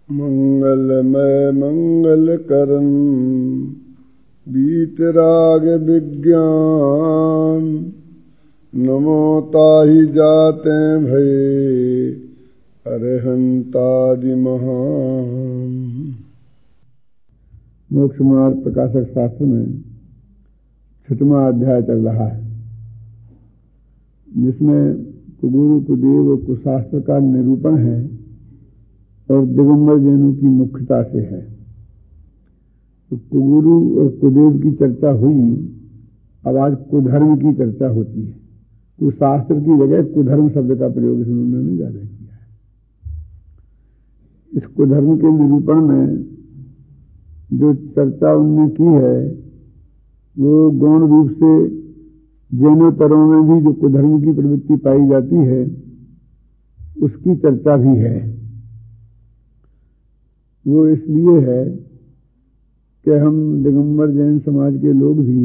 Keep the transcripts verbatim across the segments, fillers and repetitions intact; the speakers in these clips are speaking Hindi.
मंगलमय मंगल करन बीतराग विज्ञान, नमो ताहि जाते भये अरहंतादि महान। मोक्ष मार्ग प्रकाशक शास्त्र में छठवां अध्याय चल रहा है, जिसमें कुगुरु कुदेव और कुशास्त्र का निरूपण है और दिगंबर जैनों की मुख्यता से है। तो कुगुरु और कुदेव की चर्चा हुई, अब आज कुधर्म की चर्चा होती है। कुशास्त्र की जगह कुधर्म शब्द का प्रयोग इस उन्होंने ज्यादा किया है। इस कुधर्म के निरूपण में जो चर्चा उनने की है वो गौण रूप से जैनोत्तरों में भी जो कुधर्म की प्रवृत्ति पाई जाती है उसकी चर्चा भी है। वो इसलिए है कि हम दिगंबर जैन समाज के लोग भी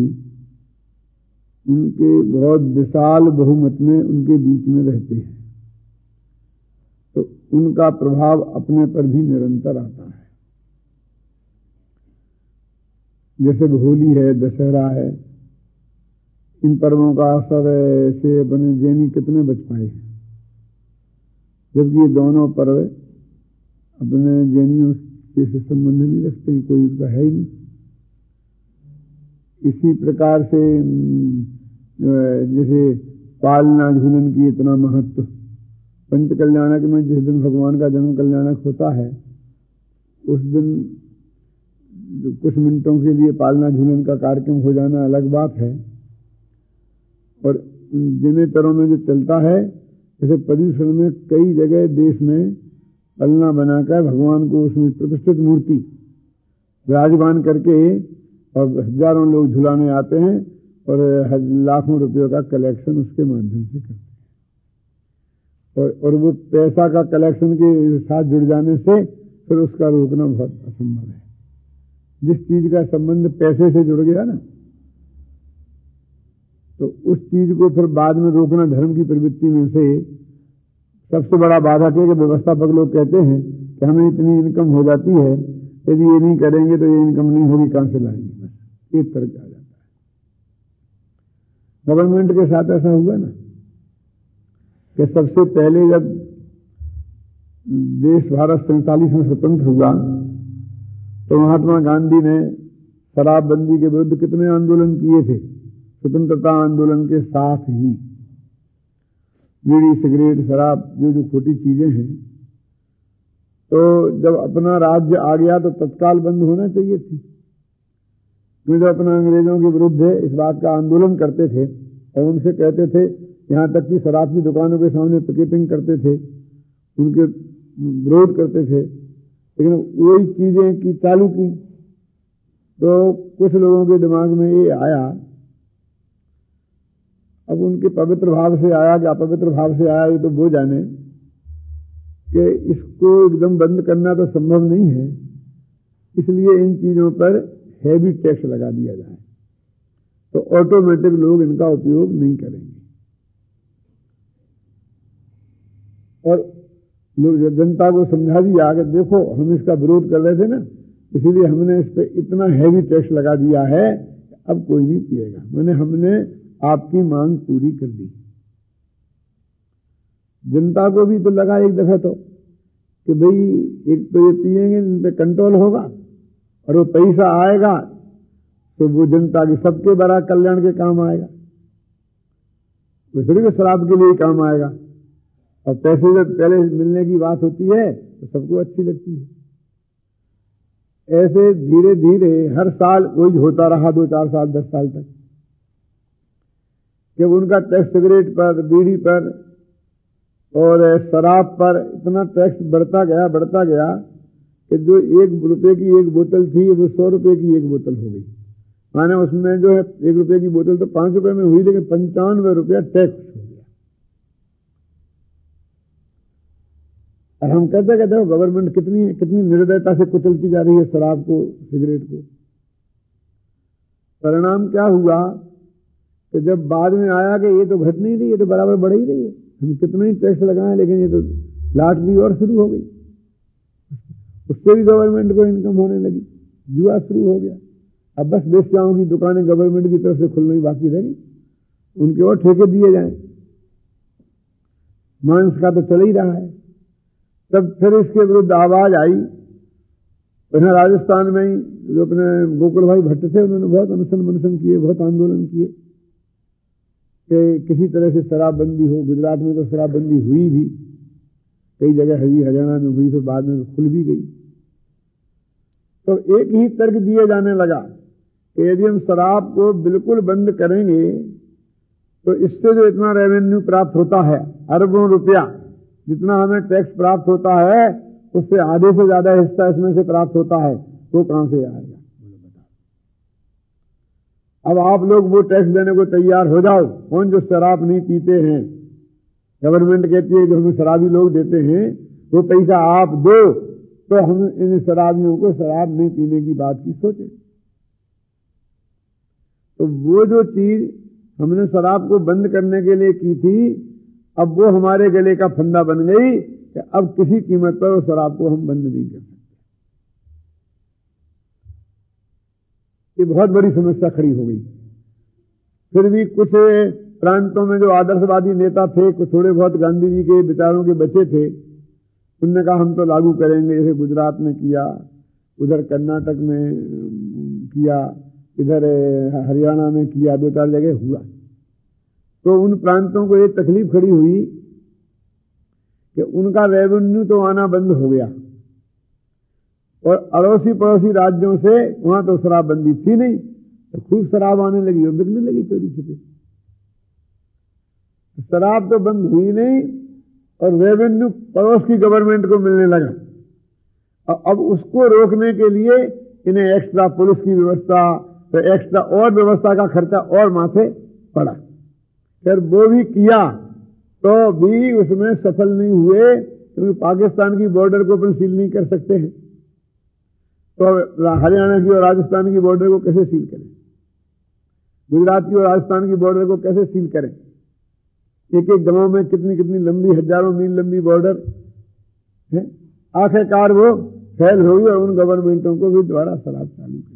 उनके बहुत विशाल बहुमत में उनके बीच में रहते हैं, तो उनका प्रभाव अपने पर भी निरंतर आता है। जैसे होली है, दशहरा है, इन पर्वों का असर से बने जैनी कितने बच पाए हैं, जबकि ये दोनों पर्व अपने जैनियों से संबंध नहीं रखते, कोई उसका है ही नहीं। इसी प्रकार से जैसे पालना झूलन की इतना महत्व, पंच कल्याणक में जिस दिन भगवान का जन्म कल्याणक होता है उस दिन कुछ मिनटों के लिए पालना झूलन का कार्यक्रम हो जाना अलग बात है। और जैनेतरों में जो चलता है, जैसे पर्यूषण में कई जगह देश में पलना बनाकर भगवान को उसमें प्रतिष्ठित मूर्ति विराजमान करके और हजारों लोग झुलाने आते हैं और लाखों रुपयों का कलेक्शन उसके माध्यम से करते हैं। और, और वो पैसा का कलेक्शन के साथ जुड़ जाने से फिर उसका रोकना बहुत असंभव है। जिस चीज का संबंध पैसे से जुड़ गया ना, तो उस चीज को फिर बाद में रोकना धर्म की प्रवृत्ति में से सबसे बड़ा बाधक है। कि व्यवस्थापक लोग कहते हैं कि हमें इतनी इनकम हो जाती है, यदि ये नहीं करेंगे तो ये इनकम नहीं होगी, कहां से लाएंगे, बस एक तरह आ जाता है। गवर्नमेंट के साथ ऐसा हुआ ना कि सबसे पहले जब देश भारत सैंतालीस में स्वतंत्र हुआ तो महात्मा गांधी ने शराबबंदी के विरुद्ध कितने आंदोलन किए थे। स्वतंत्रता आंदोलन के साथ ही बीड़ी, सिगरेट, शराब, जो जो खोटी चीजें हैं, तो जब अपना राज्य आ गया तो तत्काल बंद होना चाहिए थी। क्योंकि जब अपना अंग्रेजों के विरुद्ध इस बात का आंदोलन करते थे और उनसे कहते थे, यहां तक कि शराब की दुकानों के सामने पिकेटिंग करते थे, उनके विरोध करते थे, लेकिन वही चीजें की चालू की तो कुछ लोगों के दिमाग में ये आया, अब उनके पवित्र भाव से आया कि अपवित्र भाव से आया ये तो वो जाने, कि इसको एकदम बंद करना तो संभव नहीं है, इसलिए इन चीजों पर हैवी टैक्स लगा दिया जाए तो ऑटोमेटिक लोग इनका उपयोग नहीं करेंगे। और लोग जनता को समझा दिया कि देखो हम इसका विरोध कर रहे थे ना, इसीलिए हमने इस पर इतना हैवी टैक्स लगा दिया है, अब कोई नहीं पिएगा। मैंने हमने आपकी मांग पूरी कर दी। जनता को भी तो लगा एक दफा तो कि भाई एक तो ये पिएंगे, इन पे कंट्रोल होगा और वो पैसा आएगा तो वो जनता की सबके बड़ा कल्याण के काम आएगा, वो थोड़ी शराब के लिए काम आएगा। और पैसे जब पहले मिलने की बात होती है तो सबको अच्छी लगती है। ऐसे धीरे धीरे हर साल वही होता रहा, दो चार साल दस साल तक, कि उनका टैक्स सिगरेट पर, बीड़ी पर और शराब पर इतना टैक्स बढ़ता गया बढ़ता गया कि जो एक रुपए की एक बोतल थी वो सौ रुपए की एक बोतल हो गई। माने उसमें जो है एक रुपए की बोतल तो पांच रुपए में हुई, लेकिन पंचानवे रुपया टैक्स हो गया। और हम कहते कहते हो गवर्नमेंट कितनी कितनी निर्दयता से कुचलती जा रही है शराब को, सिगरेट को। परिणाम क्या हुआ कि जब बाद में आया कि ये तो घट नहीं रही, ये तो बराबर बढ़ ही रही है, हम कितना ही टैक्स लगाएं लेकिन ये तो लाटरी और शुरू हो गई। उससे भी गवर्नमेंट को इनकम होने लगी, जुआ शुरू हो गया। अब बस वेश्याओं की दुकानें गवर्नमेंट की तरफ से खुलनी बाकी रही, उनके और ठेके दिए जाएं, मांस का तो चल ही रहा है। तब फिर इसके विरुद्ध आवाज आई, यहाँ राजस्थान में ही जो अपने गोकुल भाई भट्ट थे, उन्होंने बहुत अनशन मनशन किए, बहुत आंदोलन किए कि किसी तरह से शराबबंदी हो। गुजरात में तो शराबबंदी हुई भी, कई जगह हरी हरियाणा में हुई, तो बाद में खुल भी गई। तो एक ही तर्क दिए जाने लगा कि यदि हम शराब को बिल्कुल बंद करेंगे तो इससे जो इतना रेवेन्यू प्राप्त होता है, अरबों रुपया जितना हमें टैक्स प्राप्त होता है, उससे आधे से ज्यादा हिस्सा इसमें से प्राप्त होता है, वो कहां से आएगा? अब आप लोग वो टैक्स देने को तैयार हो जाओ। कौन जो शराब नहीं पीते हैं, गवर्नमेंट कहती है जो हमें शराबी लोग देते हैं, वो पैसा आप दो तो हम इन शराबियों को शराब नहीं पीने की बात की सोचे। तो वो जो चीज हमने शराब को बंद करने के लिए की थी, अब वो हमारे गले का फंदा बन गई कि अब किसी कीमत पर उस शराब को हम बंद नहीं कर सकते। ये बहुत बड़ी समस्या खड़ी हो गई। फिर भी कुछ प्रांतों में जो आदर्शवादी नेता थे, कुछ थोड़े बहुत गांधी जी के विचारों के बचे थे, उनने कहा हम तो लागू करेंगे। जैसे गुजरात में किया, उधर कर्नाटक में किया, इधर हरियाणा में किया, दो चार जगह हुआ। तो उन प्रांतों को एक तकलीफ खड़ी हुई कि उनका रेवेन्यू तो आना बंद हो गया और अड़ोसी पड़ोसी राज्यों से वहां तो शराबबंदी थी नहीं, तो खूब शराब आने लगी और बिकने लगी चोरी छिपे। शराब तो बंद हुई नहीं और रेवेन्यू पड़ोस की गवर्नमेंट को मिलने लगा। अब उसको रोकने के लिए इन्हें एक्स्ट्रा पुलिस की व्यवस्था, तो एक्स्ट्रा और व्यवस्था का खर्चा और माथे पड़ा। फिर वो भी किया तो भी उसमें सफल नहीं हुए, क्योंकि पाकिस्तान की बॉर्डर को अपन सील नहीं कर सकते हैं, तो हरियाणा की और राजस्थान की बॉर्डर को कैसे सील करें, गुजरात की और राजस्थान की बॉर्डर को कैसे सील करें। एक एक गांव में कितनी कितनी लंबी, हजारों मील लंबी बॉर्डर है। आखिरकार वो फेल हो गई और उन गवर्नमेंटों को भी दोबारा शराब चालू की।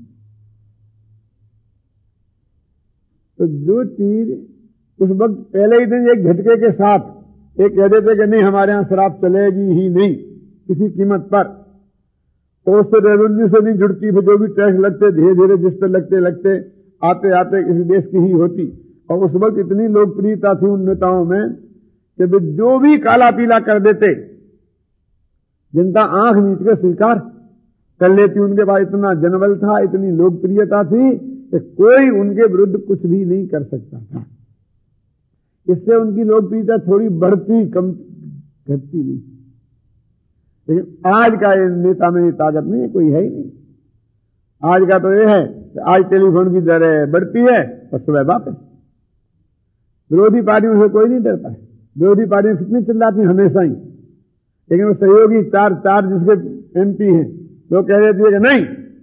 तो जो चीज उस वक्त पहले ही दिन एक झटके के साथ एक कह देते कि नहीं हमारे यहां शराब चलेगी ही नहीं किसी कीमत पर, तो उससे रेवेन्यू से नहीं जुड़ती, फिर जो भी टैक्स लगते धीरे धीरे जिस पर लगते लगते आते आते किसी देश की ही होती। और उस वक्त इतनी लोकप्रियता थी उन नेताओं में कि वे जो भी काला पीला कर देते, जनता आंख नीच के स्वीकार कर लेती। उनके पास इतना जनबल था, इतनी लोकप्रियता थी कि कोई उनके विरुद्ध कुछ भी नहीं कर सकता था। इससे उनकी लोकप्रियता थोड़ी बढ़ती, कम घटती नहीं। लेकिन आज का नेता में ये ताकत नहीं है, कोई है ही नहीं। आज का तो ये है कि आज टेलीफोन की दरें बढ़ती है और सुबह वापस। विरोधी पार्टियों से कोई नहीं डरता है। विरोधी पार्टियां कितनी चिल्लाती हैं हमेशा ही, लेकिन वो सहयोगी चार चार जिसके एमपी हैं वो कह देती है कि नहीं।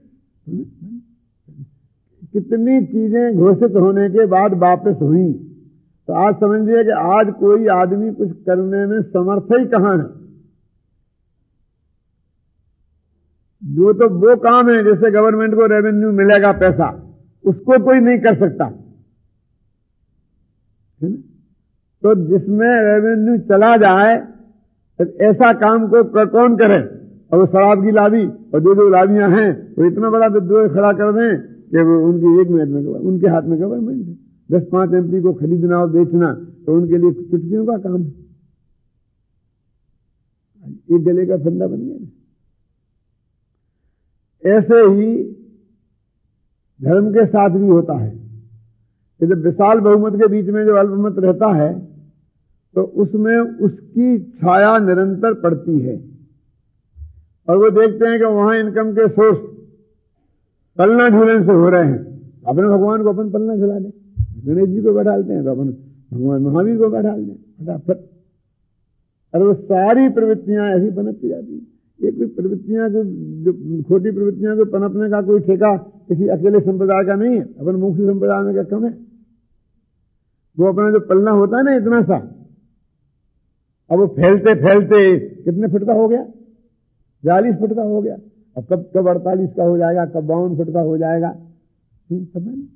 कितनी चीजें घोषित होने के बाद वापस हुई, तो आज समझिए कि आज कोई आदमी कुछ करने में समर्थ ही कहां है। जो तो वो काम है जैसे गवर्नमेंट को रेवेन्यू मिलेगा पैसा, उसको कोई नहीं कर सकता। तो जिसमें रेवेन्यू चला जाए तो ऐसा काम को कौन करे। और वो शराब की लाभी और जो जो लाभियां हैं वो इतना बड़ा विद्रोह खड़ा कर दें कि वो उनकी एक मिनट में उनके हाथ में गवर्नमेंट है। दस पांच एमपी को खरीदना और बेचना तो उनके लिए चुटकियों का काम है। एक गले का फंदा बन गया। ऐसे ही धर्म के साथ भी होता है। जब विशाल बहुमत के बीच में जो अल्पमत रहता है तो उसमें उसकी छाया निरंतर पड़ती है और वो देखते हैं कि वहां इनकम के सोर्स पलना झूलन से हो रहे हैं। अपने भगवान को अपन पलना झुला दें, गणेश जी को बैठालते हैं तो अपन भगवान महावीर को बैठाल दें फटाफट। और वो सारी प्रवृत्तियां ऐसी पनपती जाती। ये कोई प्रवृत्तियां जो छोटी प्रवृत्तियां को पनपने का कोई ठेका किसी अकेले संप्रदाय का नहीं है। अपन मुख्य संप्रदाय में क्या कम है। वो अपना जो पलना होता है ना इतना सा, अब वो फैलते फैलते कितने फुट का हो गया, बयालीस फुट का हो गया, अब कब कब अड़तालीस का हो जाएगा, कब बावन फुट का हो जाएगा, पता नहीं।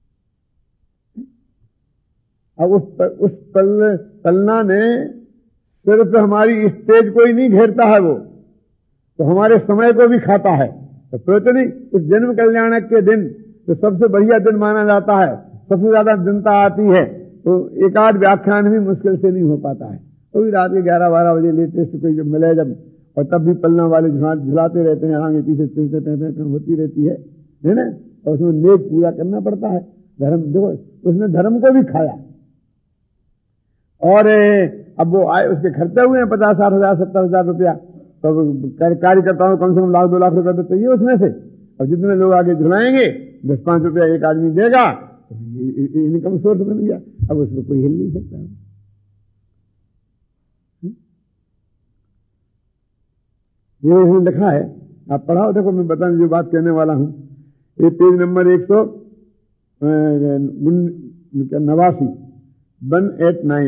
अब उस उस तल, तलना ने सिर्फ हमारी स्टेज को ही नहीं घेरता है, वो तो हमारे समय को भी खाता है। तो सोचो नहीं, उस जन्म कल्याणक के दिन तो सबसे बढ़िया दिन माना जाता है, सबसे ज्यादा जनता आती है, तो एक आध व्याख्यान भी मुश्किल से नहीं हो पाता है। तो भी रात के ग्यारह बारह बजे लेटेस्ट कोई जब मिले जब, और तब भी पलना वाले झुलाते रहते हैं, आगे पीछे चलते रहते हैं, होती रहती है, है ना। और उसमें नेक पूरा करना पड़ता है। धर्म देखो, उसने धर्म को भी खाया। और अब वो आए, उसके खर्चे हुए हैं पचास साठ हजार सत्तर हजार रुपया, तो कार्यकर्ताओं को कम से कम लाख दो लाख रुपया तो चाहिए उसमें से। अब जितने लोग आगे झुलाएंगे, दस पांच रुपया एक आदमी देगा, तो इनकम सोर्स बन गया। अब उसमें कोई हिल नहीं सकता। ये इसमें लिखा है, आप पढ़ाओ, देखो मैं बताने जो बात कहने वाला हूं। ये पेज नंबर एक सौ नवासी वन एट नाइन।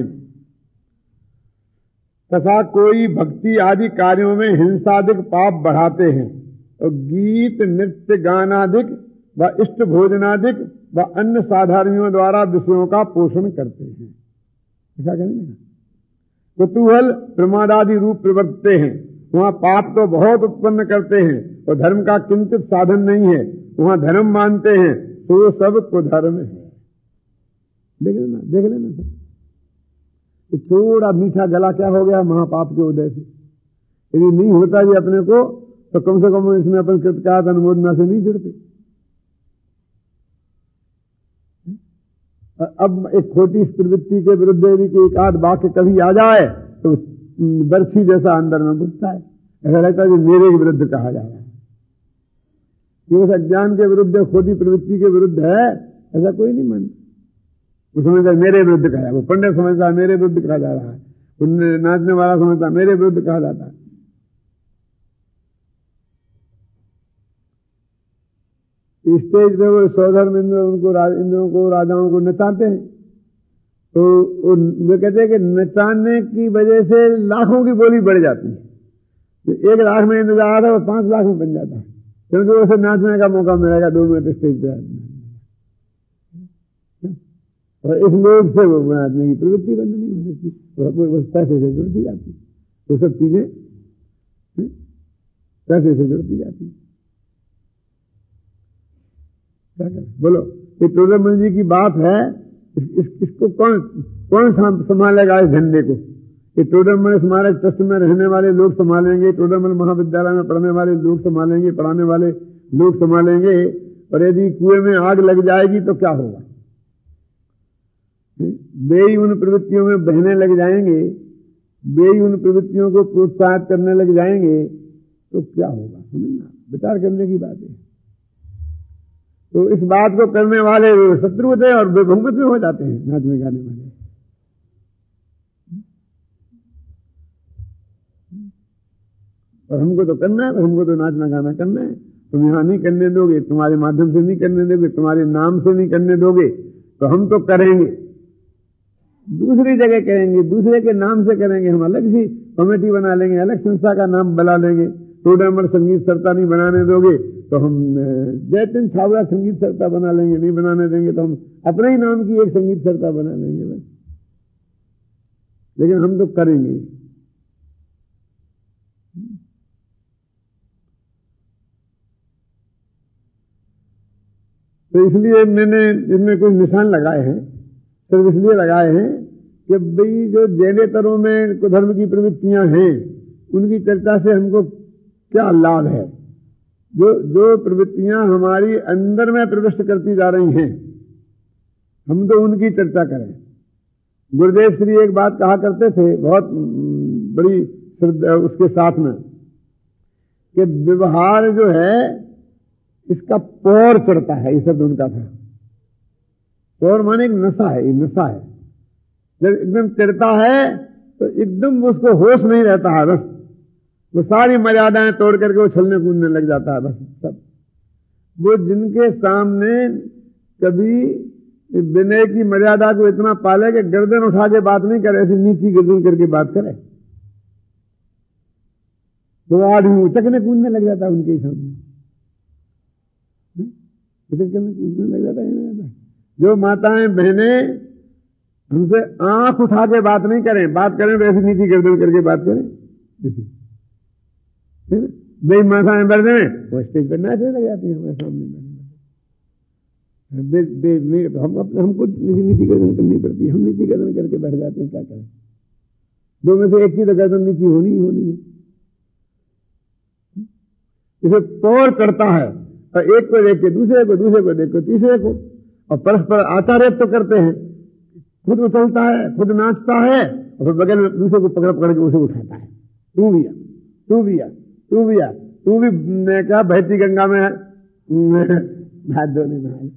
तथा कोई भक्ति आदि कार्यों में हिंसादिक पाप बढ़ाते हैं, और गीत नृत्य गानादिक व इष्ट भोजनादिक व अन्य साधारणियों द्वारा विषयों का पोषण करते हैं। ऐसा कहेंगे, कुतूहल प्रमादादि रूप प्रवर्तते हैं, वहां पाप तो बहुत उत्पन्न करते हैं, और धर्म का किंचित साधन नहीं है, वहां धर्म मानते हैं, तो वो सब कुधर्म है। देख लेना देख लेना सर, थोड़ा मीठा गला क्या हो गया महापाप के उदय से। यदि नहीं होता भी अपने को, तो कम से कम इसमें अपन कृतकार्य अनुमोदना से नहीं जुड़ते। अब एक खोटी प्रवृत्ति के विरुद्ध यदि एक आध वाक्य कभी आ जाए, तो बर्फी जैसा अंदर में घुसता है, ऐसा लगता है कि मेरे के विरुद्ध कहा जा रहा है। ये उस अज्ञान के विरुद्ध, खोटी प्रवृत्ति के विरुद्ध है, ऐसा कोई नहीं मानता। वो समझता मेरे विरुद्ध कहा, वो पंडित समझता मेरे विरुद्ध कहा जा रहा है, उन नाचने वाला समझता मेरे विरुद्ध कहा जाता है। स्टेज पे वो सौधर्म इंद्र उनको इंद्रों को राजाओं को नचाते हैं, तो वे कहते हैं कि नचाने की वजह से लाखों की बोली बढ़ जाती है। तो एक लाख में इंद्र जा रहा था, वो पांच लाख में बन जाता है, क्योंकि उसे नाचने का मौका मिलेगा दो मिनट स्टेज पे। और इस लोग से वो नाचने की प्रवृत्ति बंद नहीं हो सकती, वो पैसे से जुड़ती जाती, वो सब चीजें पैसे से जुड़ती जाती। बोलो, ये टोडरमल जी की बात है, इस, इस, इसको कौन कौन संभालेगा इस झंडे को? ये टोडरमल स्मारक ट्रस्ट में रहने वाले लोग संभालेंगे, टोडरमल महाविद्यालय में पढ़ने वाले लोग संभालेंगे, पढ़ाने वाले लोग संभालेंगे। और यदि कुएं में आग लग जाएगी तो क्या होगा? वे ही उन प्रवृत्तियों में बहने लग जाएंगे, वे ही उन प्रवृत्तियों को प्रोत्साहित करने लग जाएंगे, तो क्या होगा? समझना, विचार करने की बात है। तो इस बात को करने वाले शत्रु होते हैं और बेभंगत में हो जाते हैं नाचने गाने वाले। और हमको तो करना है, हमको तो नाचना गाना करना है। तुम यहां नहीं करने दोगे, तुम्हारे माध्यम से नहीं करने दोगे, तुम्हारे नाम से नहीं करने दोगे, तो हम तो करेंगे, दूसरी जगह करेंगे, दूसरे के नाम से करेंगे। हम अलग सी कमेटी बना लेंगे, अलग संस्था का नाम बना लेंगे। टोडरमल संगीत सरता नहीं बनाने दोगे तो हम जयचंद छावड़ा संगीत सरता बना लेंगे, नहीं बनाने देंगे तो हम अपने ही नाम की एक संगीत सरता बना लेंगे बस। लेकिन हम तो करेंगे। तो इसलिए मैंने इसमें कुछ निशान लगाए हैं, सिर्फ इसलिए लगाए हैं कि भाई जो जैनेतरों में धर्म की प्रवृत्तियां हैं, उनकी चर्चा से हमको क्या लाभ है। जो जो प्रवृत्तियां हमारी अंदर में प्रविष्ट करती जा रही हैं, हम तो उनकी चर्चा करें। गुरुदेव श्री एक बात कहा करते थे बहुत बड़ी उसके साथ में, कि व्यवहार जो है इसका पौर चढ़ता है, ये शब्द उनका था। पौर माने एक नशा है, ये नशा है। जब एकदम चढ़ता है तो एकदम उसको होश नहीं रहता है, बस वो सारी मर्यादाएं तोड़ करके वो छलने कूदने लग जाता है बस सब। वो जिनके सामने कभी विनय की मर्यादा को इतना पाले कि गर्दन उठा के बात नहीं करे, ऐसी नीची गर्दन करके बात करे, तो आदमी उचकने कूदने लग जाता है उनके ही सामने, उचकने कूदने लग जाता है। जो माताएं बहनें हमसे आंख उठा के बात नहीं करें, बात करें वैसे नीति गर्दन करके बात करें, बे माताएं बढ़ जाए वो स्टेज पर नाचने लग जाती है हमारे सामने। बे, बे, हम अपने हमको नीति गर्दन करनी पड़ती है, हम नीति गर्दन करके बैठ जाते हैं, क्या करें। दो में से एक की तो गर्दन नीति होनी ही होनी है। इसे पौर करता है और एक को देख के दूसरे को, दूसरे को देख के तीसरे को, और परस्पर आचार्य तो करते हैं। खुद उछलता है, खुद नाचता है, और फिर बगल में दूसरे को पकड़ पकड़ के उसे उठाता है। तू भी आ, तू भी आ, तू भी आ, तू भी क्या बहती गंगा में हाथ धोने में।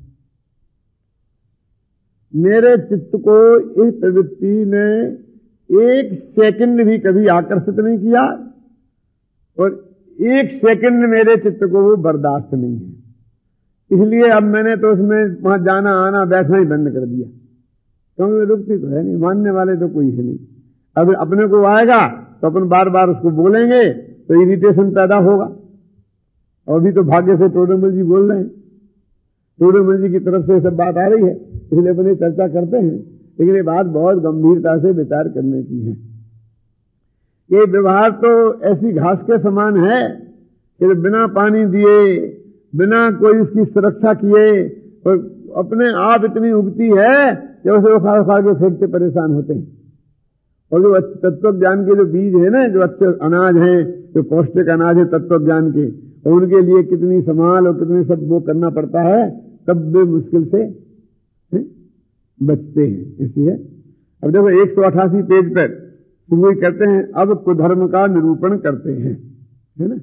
मेरे चित्त को इस प्रवृत्ति ने एक सेकंड भी कभी आकर्षित नहीं किया, और एक सेकंड मेरे चित्त को वो बर्दाश्त नहीं है। इसलिए अब मैंने तो उसमें वहां जाना आना बैठना ही बंद कर दिया, क्योंकि रुकती तो है नहीं, मानने वाले तो कोई है नहीं। अब अपने को आएगा तो अपन बार बार उसको बोलेंगे तो इरिटेशन पैदा होगा। और भी तो भाग्य से टोडरमल जी बोल रहे हैं, टोडरमल जी की तरफ से सब बात आ रही है, इसलिए अपनी चर्चा करते हैं। लेकिन ये बात बहुत गंभीरता से विचार करने की है। ये व्यवहार तो ऐसी घास के समान है कि बिना पानी दिए, बिना कोई उसकी सुरक्षा किए, और अपने आप इतनी उगती है कि उसे उखाड़ उखाड़ के फेंकते परेशान होते हैं। और जो तत्व ज्ञान के जो बीज है ना, जो अच्छे अनाज हैं, जो पौष्टिक अनाज है तत्व ज्ञान के, और उनके लिए कितनी संभाल और कितनी सब वो करना पड़ता है, तब वे मुश्किल से बचते हैं। इसलिए अब देखो एक सौ अठासी पेज पर वही कहते हैं, अब कुधर्म का निरूपण करते हैं, है ना।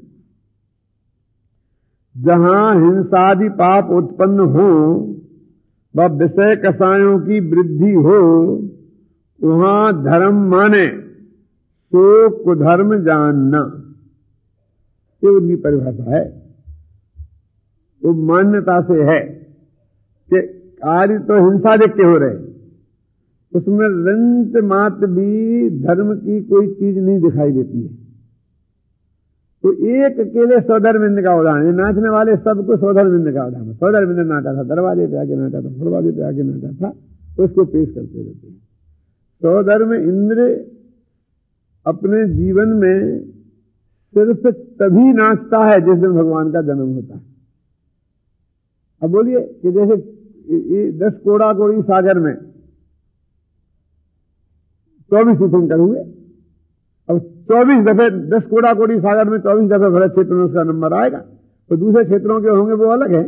जहां हिंसादि पाप उत्पन्न हो व विषय कसायों की वृद्धि हो, वहां धर्म माने सो कुधर्म जानना, ये उनकी परिभाषा है। वो मान्यता से है कि कार्य तो हिंसा देख के हो रहे, उसमें रंच मात्र भी धर्म की कोई चीज नहीं दिखाई देती है। तो एक अकेले सौधर्मिंद का उदाहरण, नाचने वाले सबको सौधर्मिंद का उदाहरण, सौधर्मिंद नाचा था, दरवाजे पे आके नाचा था, दरवाजे पे आके नाचा था, उसको पेश करते रहते हैं। सौधर्म इंद्र अपने जीवन में सिर्फ तभी नाचता है जिस दिन भगवान का जन्म होता है। अब बोलिए कि जैसे दस कोड़ा कोड़ी सागर में चौबीस तीर्थंकर हुए, अब चौबीस दफे दस कोड़ा कोड़ी सागर में चौबीस दफे भरत क्षेत्र में उसका नंबर आएगा, तो दूसरे क्षेत्रों के होंगे वो अलग है।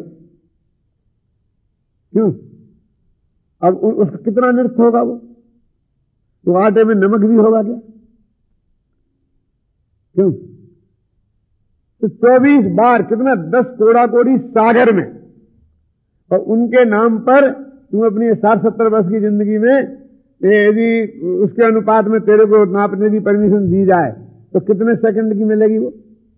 क्यों? अब उसका कितना नृत्य होगा वो, तो आटे में नमक भी होगा क्या? क्यों? तो चौबीस बार कितना, दस कोड़ा कोड़ी सागर में, और उनके नाम पर तुम अपनी साठ सत्तर वर्ष की जिंदगी में यदि उसके अनुपात में तेरे को नापने की परमिशन दी जाए तो कितने सेकंड की मिलेगी वो?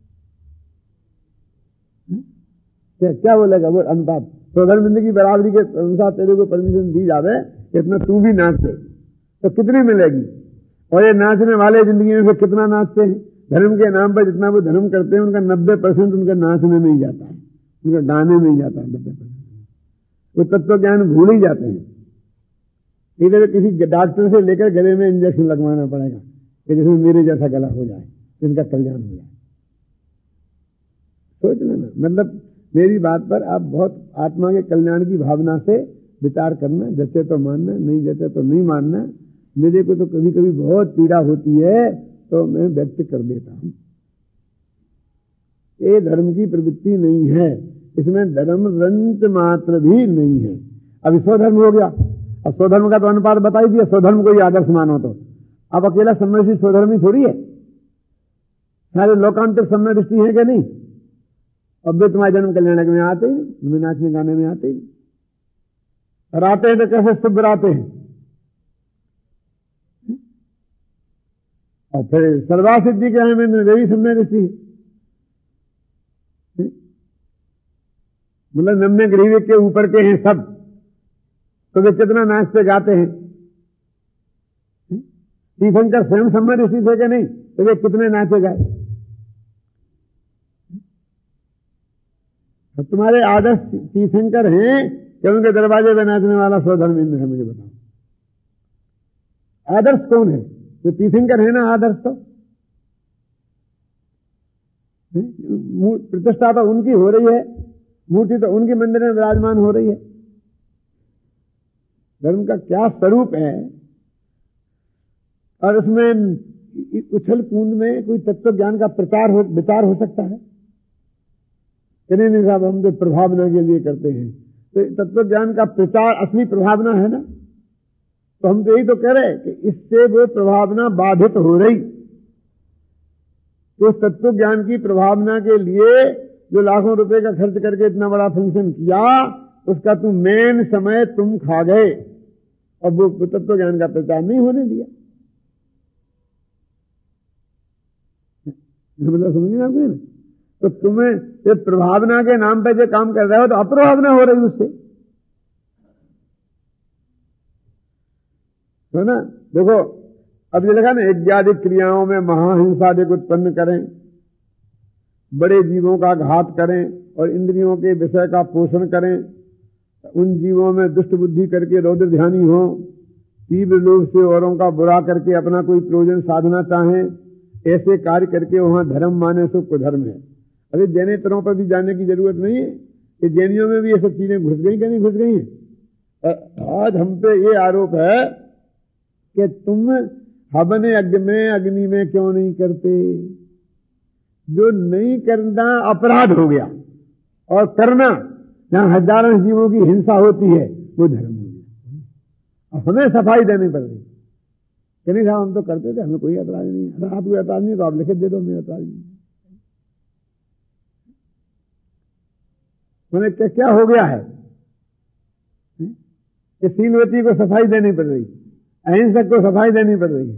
क्या, क्या बोलेगा वो अनुपात? तो अगर जिंदगी बराबरी के अनुसार तेरे को परमिशन दी जाए इतना तू भी नाच ले तो कितनी मिलेगी? और ये नाचने वाले जिंदगी में कितना नाचते हैं? धर्म के नाम पर जितना वो धर्म करते हैं उनका नब्बे परसेंट उनका नाचने में ही जाता है, उनका गाने में ही जाता है नब्बे परसेंट। वो तत्व ज्ञान भूल ही जाते हैं। इधर किसी डॉक्टर से लेकर गले में इंजेक्शन लगवाना पड़ेगा कि जिसमें मेरे जैसा गला हो जाए, इनका कल्याण हो जाए। सोच लेना, मतलब मेरी बात पर आप बहुत आत्मा के कल्याण की भावना से विचार करना, जैसे तो मानना, नहीं जैसे तो नहीं मानना। मेरे को तो कभी कभी बहुत पीड़ा होती है तो मैं व्यक्त कर देता हूं। ये धर्म की प्रवृत्ति नहीं है, इसमें धर्म रंच मात्र भी नहीं है। अब स्वधर्म हो गया, अब स्वधर्म का तो अनुपात बताई दिया, स्वधर्म को ही आदर्श मानो तो अब अकेला सम्यदृष्टि स्वधर्मी थोड़ी है, सारे लोकांतर सम्यदृष्टि है कि नहीं? अब वे तुम्हारे जन्म कल्याण में आते ही नहीं, तुम्हें नाचने गाने में आते ही नहीं, और आते हैं तो कैसे शुभ आते हैं, और फिर सर्वा सिद्धि के हमें मेरी सम्यदृष्टि है, मतलब नम्य ग्रीवे के ऊपर के हैं सब, तो वे कितना नाचते गाते हैं। तीर्थंकर स्वयं सम्यदृष्टि थे कि नहीं, तो वे कितने नाचे गाए। तो तुम्हारे आदर्श तीर्थंकर हैं कि उनके दरवाजे पे नाचने वाला स्वधर्मेंद्र है? मुझे बताओ, आदर्श कौन है? जो तीर्थंकर है ना आदर्श, तो प्रतिष्ठा तो उनकी हो रही है, मूर्ति तो उनके मंदिर में विराजमान हो रही है। धर्म का क्या स्वरूप है? और उसमें उछल कूद में कोई तत्व ज्ञान का प्रचार हो विचार हो सकता है? नहीं नहीं साहब, हम तो प्रभावना के लिए करते हैं। तो तत्व ज्ञान का प्रचार असली प्रभावना है ना। तो हम तो यही तो कह रहे हैं कि इससे वो प्रभावना बाधित हो रही। तो तत्व ज्ञान की प्रभावना के लिए जो लाखों रुपए का खर्च करके इतना बड़ा फंक्शन किया, उसका तुम मेन समय तुम खा गए और वो तत्व ज्ञान का प्रचार नहीं होने दिया। मतलब समझिए ना आपने? तो तुम्हें ये प्रभावना के नाम पे जो काम कर रहे हो तो अप्रभावना हो रही उससे, है ना। देखो अब ये लगा ना, यज्ञादि क्रियाओं में महाहिंसा को उत्पन्न करें, बड़े जीवों का घात करें और इंद्रियों के विषय का पोषण करें, उन जीवों में दुष्ट बुद्धि करके रौद्र ध्यानी हो, तीव्र लोभ से औरों का बुरा करके अपना कोई प्रयोजन साधना चाहें, ऐसे कार्य करके वहां धर्म माने सो कुधर्म है। अरे जैनेतरों पर भी जाने की जरूरत नहीं है कि जैनियों में भी ये सब चीजें घुस गई कि नहीं घुस गई हैं। आज हम पे ये आरोप है कि तुम हवन यज्ञ में अग्नि में क्यों नहीं करते। जो नहीं करना अपराध हो गया और करना जहां हजारों जीवों की हिंसा होती है वो धर्म हो गया। अब हमें सफाई देनी पड़ रही कि नहीं साहब हम तो करते थे, हमें कोई अपराध नहीं है। अगर आपको अपराध नहीं तो आप लिखित दे दो मेरा अपराध नहीं। मैंने क्या, क्या हो गया है कि शीलवती को सफाई देनी पड़ रही, अहिंसक को सफाई देनी पड़ रही है।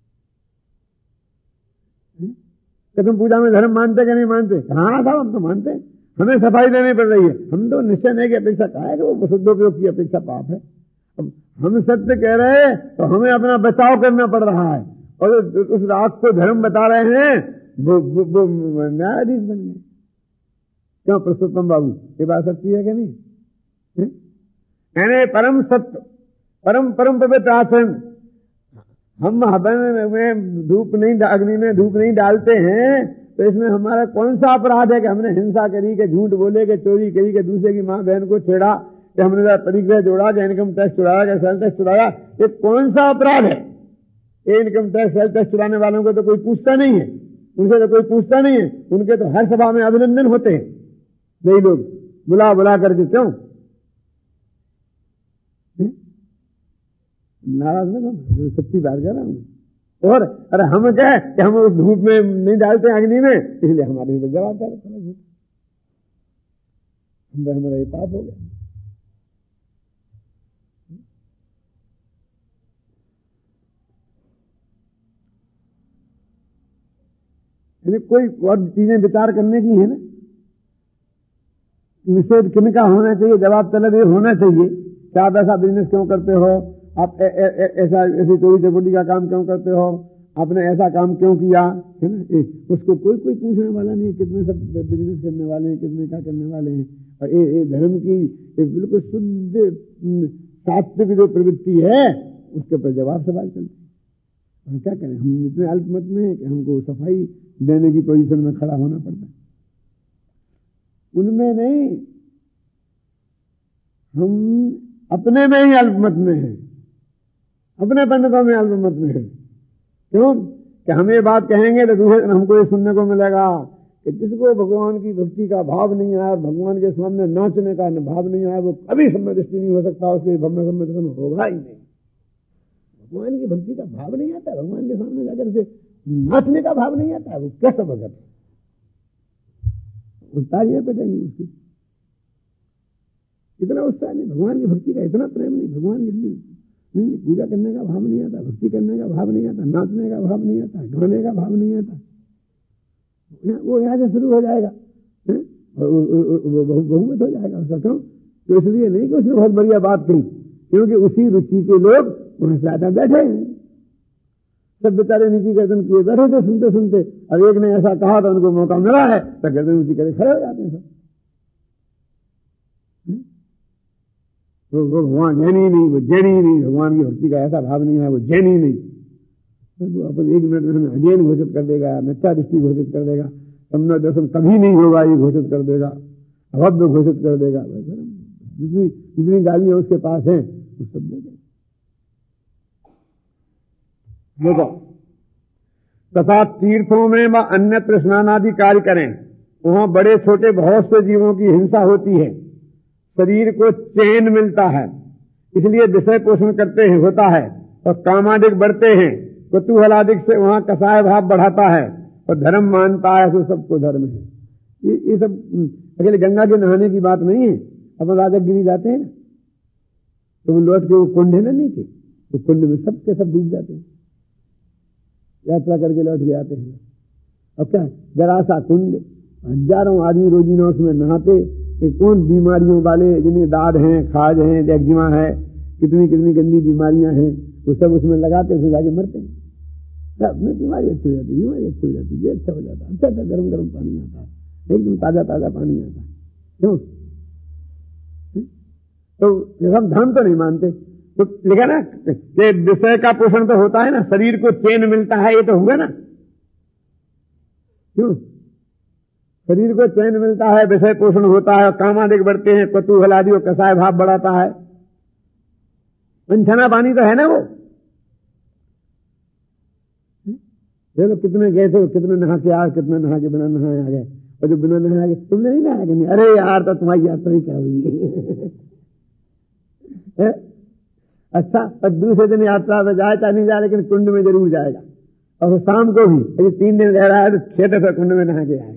कि तुम पूजा में धर्म मानते कि नहीं मानते? हाँ साहब हम तो मानते, हमें सफाई देनी पड़ रही है। हम तो निश्चय नहीं की अपेक्षा कहा है कि वो शुद्धोपयोग की अपेक्षा पाप है। अब हम सत्य कह रहे हैं तो हमें अपना बचाव करना पड़ रहा है, और उस रात को धर्म बता रहे हैं वो, वो, वो न्यायाधीश बन गए। क्यों पुरुषोत्तम बाबू, ये बात सच्ची है कि नहीं? यानी परम सत्य, परम परम पवित्र आचरण। हम हवन में धूप नहीं, अग्नि में धूप नहीं डालते हैं तो इसमें हमारा कौन सा अपराध है कि हमने हिंसा करी, के झूठ बोले, के चोरी करी, के दूसरे की माँ बहन को छेड़ा, कि हमने परिग्रह जोड़ा, कि इनकम टैक्स चुराया, कि सेल टैक्स चुराया। ये कौन सा अपराध है? ये इनकम टैक्स सेल टैक्स चुराने वालों को तो कोई पूछता नहीं है, उनसे तो कोई पूछता नहीं है। उनके तो हर सभा में अभिनंदन होते हैं नहीं लोग बुला बुला करके। क्यों नाराज ना, सच्ची बात कर रहा हूं। और अरे हम क्या है कि हम उस धूप में नहीं डालते अग्नि में, इसलिए हमारे लिए जवाबदार हमारा ये पाप हो गया। कोई और चीजें विचार करने की है ना, निषेध किनका होना चाहिए, जवाब तलब ये होना चाहिए कि आप ऐसा बिजनेस क्यों करते हो, आप ए, ए, ए, ऐसा ऐसी चोरी चकोरी का काम क्यों करते हो, आपने ऐसा काम क्यों किया, है ना। उसको कोई कोई पूछने वाला नहीं, कितने सब बिजनेस करने वाले हैं, कितने क्या करने वाले हैं। और ये, ये धर्म की बिल्कुल शुद्ध सात्विक जो प्रवृत्ति है उसके ऊपर जवाब सवाल चलते हैं। हम क्या करें, हम इतने अल्पमत में है कि हमको सफाई देने की पोजीशन में खड़ा होना पड़ता है। उनमें नहीं, हम अपने में ही अल्पमत में हैं, अपने पंडितों में अल्पमत में हैं। क्यों कि हम ये बात कहेंगे तो दूसरे दिन हमको ये सुनने को मिलेगा कि जिसको भगवान की भक्ति का भाव नहीं आया, भगवान के सामने नाचने का भाव नहीं आया, वो कभी सम्यदृष्टि नहीं हो सकता, उसके भव्य सम्यदर्शन होगा ही नहीं। भगवान की भक्ति का भाव नहीं आता, भगवान के सामने जाकर से नाचने का भाव नहीं आता, वो कैसा भगत है? तालियां पिटेंगी उसकी, इतना उत्साह नहीं, भगवान की भक्ति का इतना प्रेम नहीं, भगवान की नहीं, पूजा करने का भाव नहीं आता, भक्ति करने का भाव नहीं आता, नाचने का भाव नहीं आता, गाने का भाव नहीं आता। वो यहाँ से शुरू हो जाएगा, बहुमत हो जाएगा उसका। क्यों? तो इसलिए नहीं कि उसने बहुत बढ़िया बात कही, क्योंकि उसी रुचि के लोग वहां ज्यादा बैठे हैं। सब बेचारे नीति गर्दन किए बैठे थे सुनते सुनते, और एक ने ऐसा कहा तो उनको मौका मिला है तो गर्दन नीति करे खड़े हो जाते हैं सब। वो भगवान जैनी नहीं, वो जैनी नहीं, भगवान की भक्ति का ऐसा भाव नहीं है, वो जैनी नहीं। तो अपन एक मिनट में हमें अजैन घोषित कर देगा, मिथ्या दृष्टि घोषित कर देगा, सम्य दर्शन कभी नहीं होगा ये घोषित कर देगा, अभद्र घोषित कर देगा। जितनी जितनी गालियां उसके पास हैं वो सब दे देगा। देखो, तथा तीर्थों में व अन्यत्र स्नान आदि कार्य करें, वहां बड़े छोटे बहुत से जीवों की हिंसा होती है, शरीर को चैन मिलता है, इसलिए विषय पोषण करते हैं होता है, और कामादिक बढ़ते हैं, कुतूहलादिक से वहां कसाय भाव बढ़ाता है, और धर्म मानता है तो सबको धर्म है। ये, ये सब अकेले गंगा के नहाने की बात नहीं है। अपन राजगिरी जाते हैं ना, तो वो लौट के वो कुंड है ना नीचे, तो कुंड में सब के सब डूब जाते हैं, यात्रा करके लौट के आते हैं। और क्या जरा सा कुंड, हजारों आदमी रोजीना उसमें नहाते, कौन बीमारियों वाले जिन्हें दाद हैं, खाज हैं, एक्जिमा है, कितनी कितनी गंदी बीमारियां हैं, वो सब उसमें लगाते, उसमें जाके मरते हैं। अपनी बीमारी अच्छी हो जाती, बीमारी अच्छी हो जाती, ये अच्छा हो जाता है, अच्छा अच्छा गर्म गर्म पानी आता है, एकदम ताजा ताजा पानी आता है। क्यों? तो हम धर्म तो नहीं मानते, तो लिखा ना कि विषय का पोषण तो होता है ना, शरीर को चैन मिलता है, ये तो होगा ना। क्यों? शरीर को चैन मिलता है, विषय पोषण होता है, कामादिक बढ़ते हैं, कुतूहल आदि और कसाय भाव बढ़ाता है। पंछना पानी तो है ना वो। देखो कितने गए थे, कितने नहा के आ, कितने नहा के बिना नहाए आ गए, और जो बिना नहाए आ गए तुमने नहीं नहाया नहीं, अरे यार तो तुम्हारी यात्रा ही क्या हुई है? अच्छा, और दूसरे दिन यात्रा में जाए चाहे नहीं जाए, लेकिन कुंड में जरूर जाएगा, और शाम को भी यदि तीन दिन रह रहा है तो छह दफे कुंड में नहा के आएगा।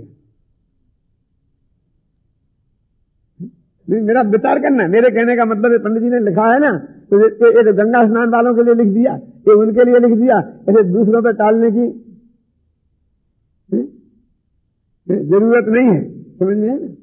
मेरा विचार करना, मेरे कहने का मतलब पंडित जी ने लिखा है ना, तो ये तो गंगा स्नान वालों के लिए लिख दिया, ये उनके लिए लिख दिया, ऐसे दूसरों पे टालने की जरूरत नहीं है, समझ में है ना।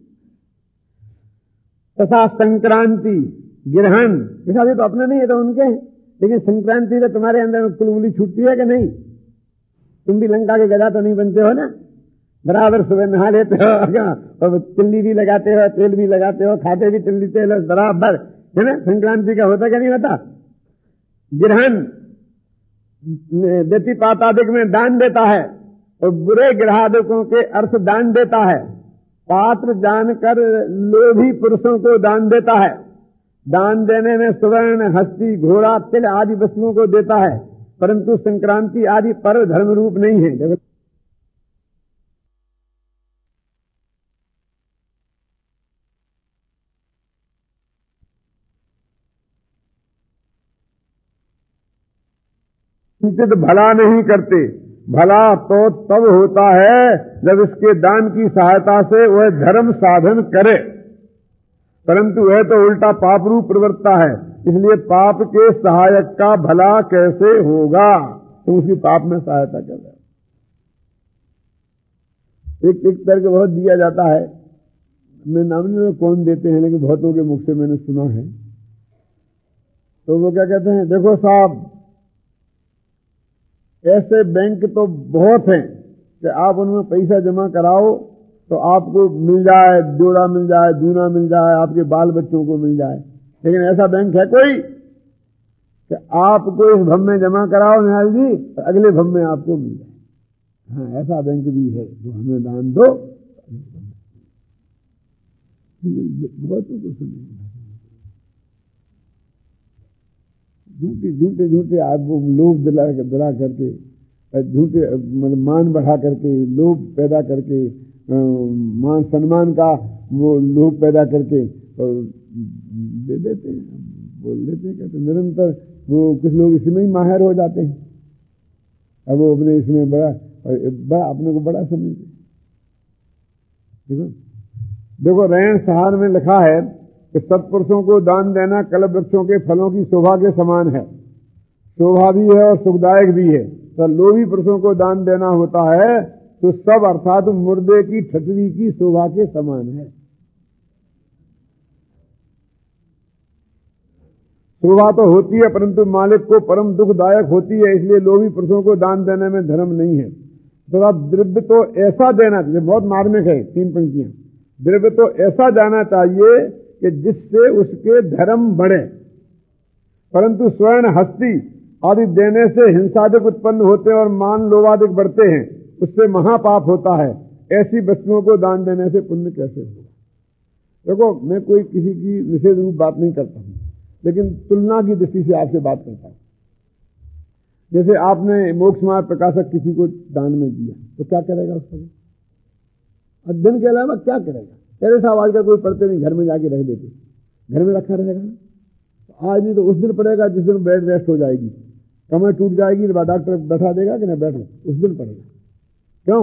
तथा संक्रांति ग्रहण ये तो अपने नहीं है, तो उनके हैं, लेकिन संक्रांति से तुम्हारे अंदर में कुलमुली छूटती है कि नहीं? तुम भी लंका के गधा तो नहीं बनते हो ना, बराबर सुबह नहा लेते हो, और तिल्ली भी लगाते हो, तेल भी लगाते हो, खाते भी तिल्ली तेल बराबर, है ना। संक्रांति का होता क्या नहीं होता? ग्रहण व्यतिपातादिक में दान देता है, और बुरे ग्रहादिकों के अर्थ दान देता है, पात्र जानकर लोभी पुरुषों को दान देता है, दान देने में सुवर्ण, हस्ती, घोड़ा, तिल आदि वस्तुओं को देता है, परंतु संक्रांति आदि पर्व धर्म रूप नहीं है। तो भला नहीं करते, भला तो तब होता है जब इसके दान की सहायता से वह धर्म साधन करे, परंतु वह तो उल्टा पाप रूप प्रवृत्ता है, इसलिए पाप के सहायक का भला कैसे होगा? तो उसकी पाप में सहायता कर रहा है। एक एक तर्क बहुत दिया जाता है, मैं नाम नहीं कौन देते हैं, लेकिन बहुतों के मुख से मैंने सुना है। तो वो क्या कहते हैं, देखो साहब, ऐसे बैंक तो बहुत हैं कि आप उनमें पैसा जमा कराओ तो आपको मिल जाए, जोड़ा मिल जाए, दूना मिल जाए, आपके बाल बच्चों को मिल जाए, लेकिन ऐसा बैंक है कोई कि आपको इस भम में जमा कराओ निहाल जी, तो अगले भम में आपको मिल जाए। हाँ, ऐसा बैंक भी है, जो हमें दान दो। बहुतों को सुनिए, झूठे झूठे झूठे आपको लोभ दिला दिला करके, झूठे मतलब मान बढ़ा करके, लोभ पैदा करके, मान सम्मान का वो लोभ पैदा करके दे देते हैं, बोल देते हैं, कहते निरंतर वो कुछ लोग इसमें ही माहिर हो जाते हैं। अब वो अपने इसमें बड़ा बड़ा अपने को बड़ा समझते। देखो देखो रैन सहार में लिखा है कि सत्पुरुषों को दान देना कल्प वृक्षों के फलों की शोभा के समान है, शोभा भी है और सुखदायक भी है। तो लोभी पुरुषों को दान देना होता है तो सब अर्थात मुर्दे की ठटरी की शोभा के समान है। शोभा तो होती है परंतु मालिक को परम दुखदायक होती है, इसलिए लोभी पुरुषों को दान देने में धर्म नहीं है। तो आप द्रव्य तो ऐसा देना चाहिए, बहुत मार्मिक है तीन पंक्तियां, द्रव्य तो ऐसा जाना चाहिए कि जिससे उसके धर्म बढ़े, परंतु स्वर्ण हस्ती आदि देने से हिंसादिक उत्पन्न होते और मान लोभादिक बढ़ते हैं, उससे महापाप होता है। ऐसी वस्तुओं को दान देने से पुण्य कैसे होगा? देखो, मैं कोई किसी की निषेध रूप बात नहीं करता हूं, लेकिन तुलना की दृष्टि से आपसे बात करता हूं। जैसे आपने मोक्ष मार्ग प्रकाशक किसी को दान में दिया, तो क्या करेगा उसका? अध्ययन के अलावा क्या करेगा? पहले साहब आजकल कोई पढ़ते नहीं, घर में जाके रख देते, घर में रखा रहेगा ना। तो आज नहीं तो उस दिन पड़ेगा जिस दिन बेड रेस्ट हो जाएगी, कमर टूट जाएगी, डॉक्टर बैठा देगा कि ना बैठो, उस दिन पड़ेगा। क्यों?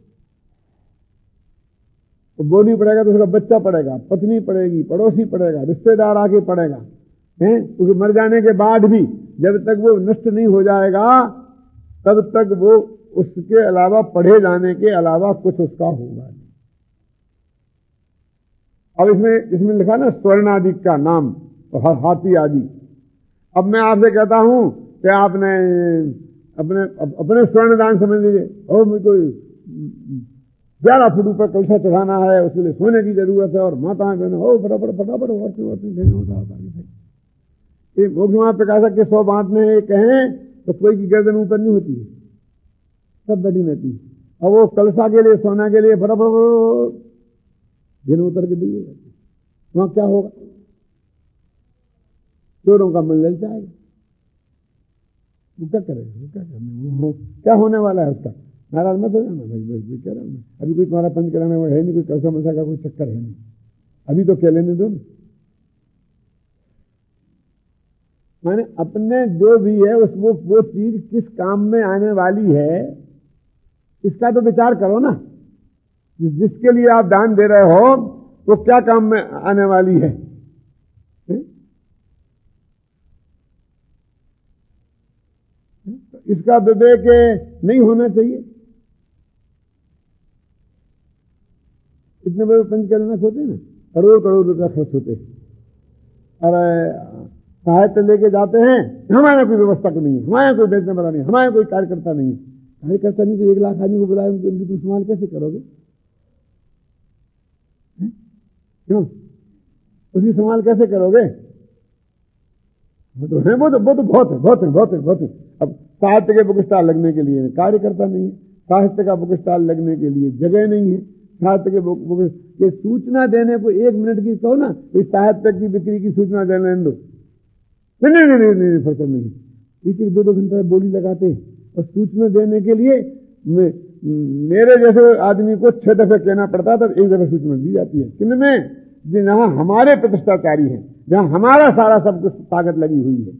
तो बोली पड़ेगा तो उसका बच्चा पड़ेगा, पत्नी पड़ेगी, पड़ोसी पड़ेगा, रिश्तेदार आके पड़ेगा, हैं? क्योंकि मर जाने के बाद भी जब तक वो नष्ट नहीं हो जाएगा तब तक वो उसके अलावा पढ़े जाने के अलावा कुछ उसका होगा नहीं। अब इसमें इसमें लिखा ना स्वर्ण आदि का नाम, तो हाथी आदि। अब मैं आपसे कहता हूं कि आपने अपने अपने स्वर्ण दान समझ लीजिए, और मुझे कोई ग्यारह फुट ऊपर कलशा चढ़ाना है, उसके लिए सोने की जरूरत है, और माताएं बहने हो बराबर फटाफट और देना होता है। मोक्ष मार्ग प्रकाशक के सौ बांटने कहें तो कोई की गर्दन ऊपर नहीं होती है, सब बड़ी रहती है। और वो कलशा के लिए, सोना के लिए फटाफट दिन उतर के दिए जाते, वहां क्या होगा? चोरों का मंगल जाएगा। वो क्या करेगा? वो क्या करेगा? क्या होने वाला है उसका? नाराज मत हो जाना भाई, मैं कह रहा हूं, अभी कोई तुम्हारा पंच कराने वाला है नहीं, कोई कलशा मलसा का कोई चक्कर है नहीं, अभी तो क्या लेने दो। माने अपने जो भी है उसको वो चीज किस काम में आने वाली है इसका तो विचार करो ना। जिसके लिए आप दान दे रहे हो वो क्या काम में आने वाली है, है? इसका विवेक नहीं होना चाहिए। इतने बड़े पंच कल्याणक होते हैं ना, करोड़ करोड़ रुपया खर्च होते हैं, और सहायता लेके जाते हैं, हमारे कोई व्यवस्था को नहीं है, हमारे कोई बेचने वाला नहीं, हमारे कोई कार्यकर्ता नहीं है। कार्यकर्ता नहीं तो एक लाख आदमी को बुलाए, उनकी तुम संभाल कैसे करोगे? क्यों? उसकी संभाल कैसे करोगे? वो तो है, वो तो वो तो बहुत है, बहुत है, बहुत है, बहुत है। अब साहित्य के बुक स्टॉल लगने के लिए कार्यकर्ता नहीं है, साहित्य का बुक स्टॉल लगने के लिए जगह नहीं है, साहित्य के बुक बुक के सूचना देने को एक मिनट की कहो ना, इस साहित्य की बिक्री की सूचना देने दो, नहीं नहीं नहीं नहीं फर्क नहीं। एक एक दो दो घंटा बोली लगाते और सूचना देने के लिए में, मेरे जैसे आदमी को छह दफे कहना पड़ता था, एक दफे सूचना दी जाती है। किनमें? जहां हमारे प्रतिष्ठाकारी हैं, जहां हमारा सारा सब कुछ ताकत लगी हुई है।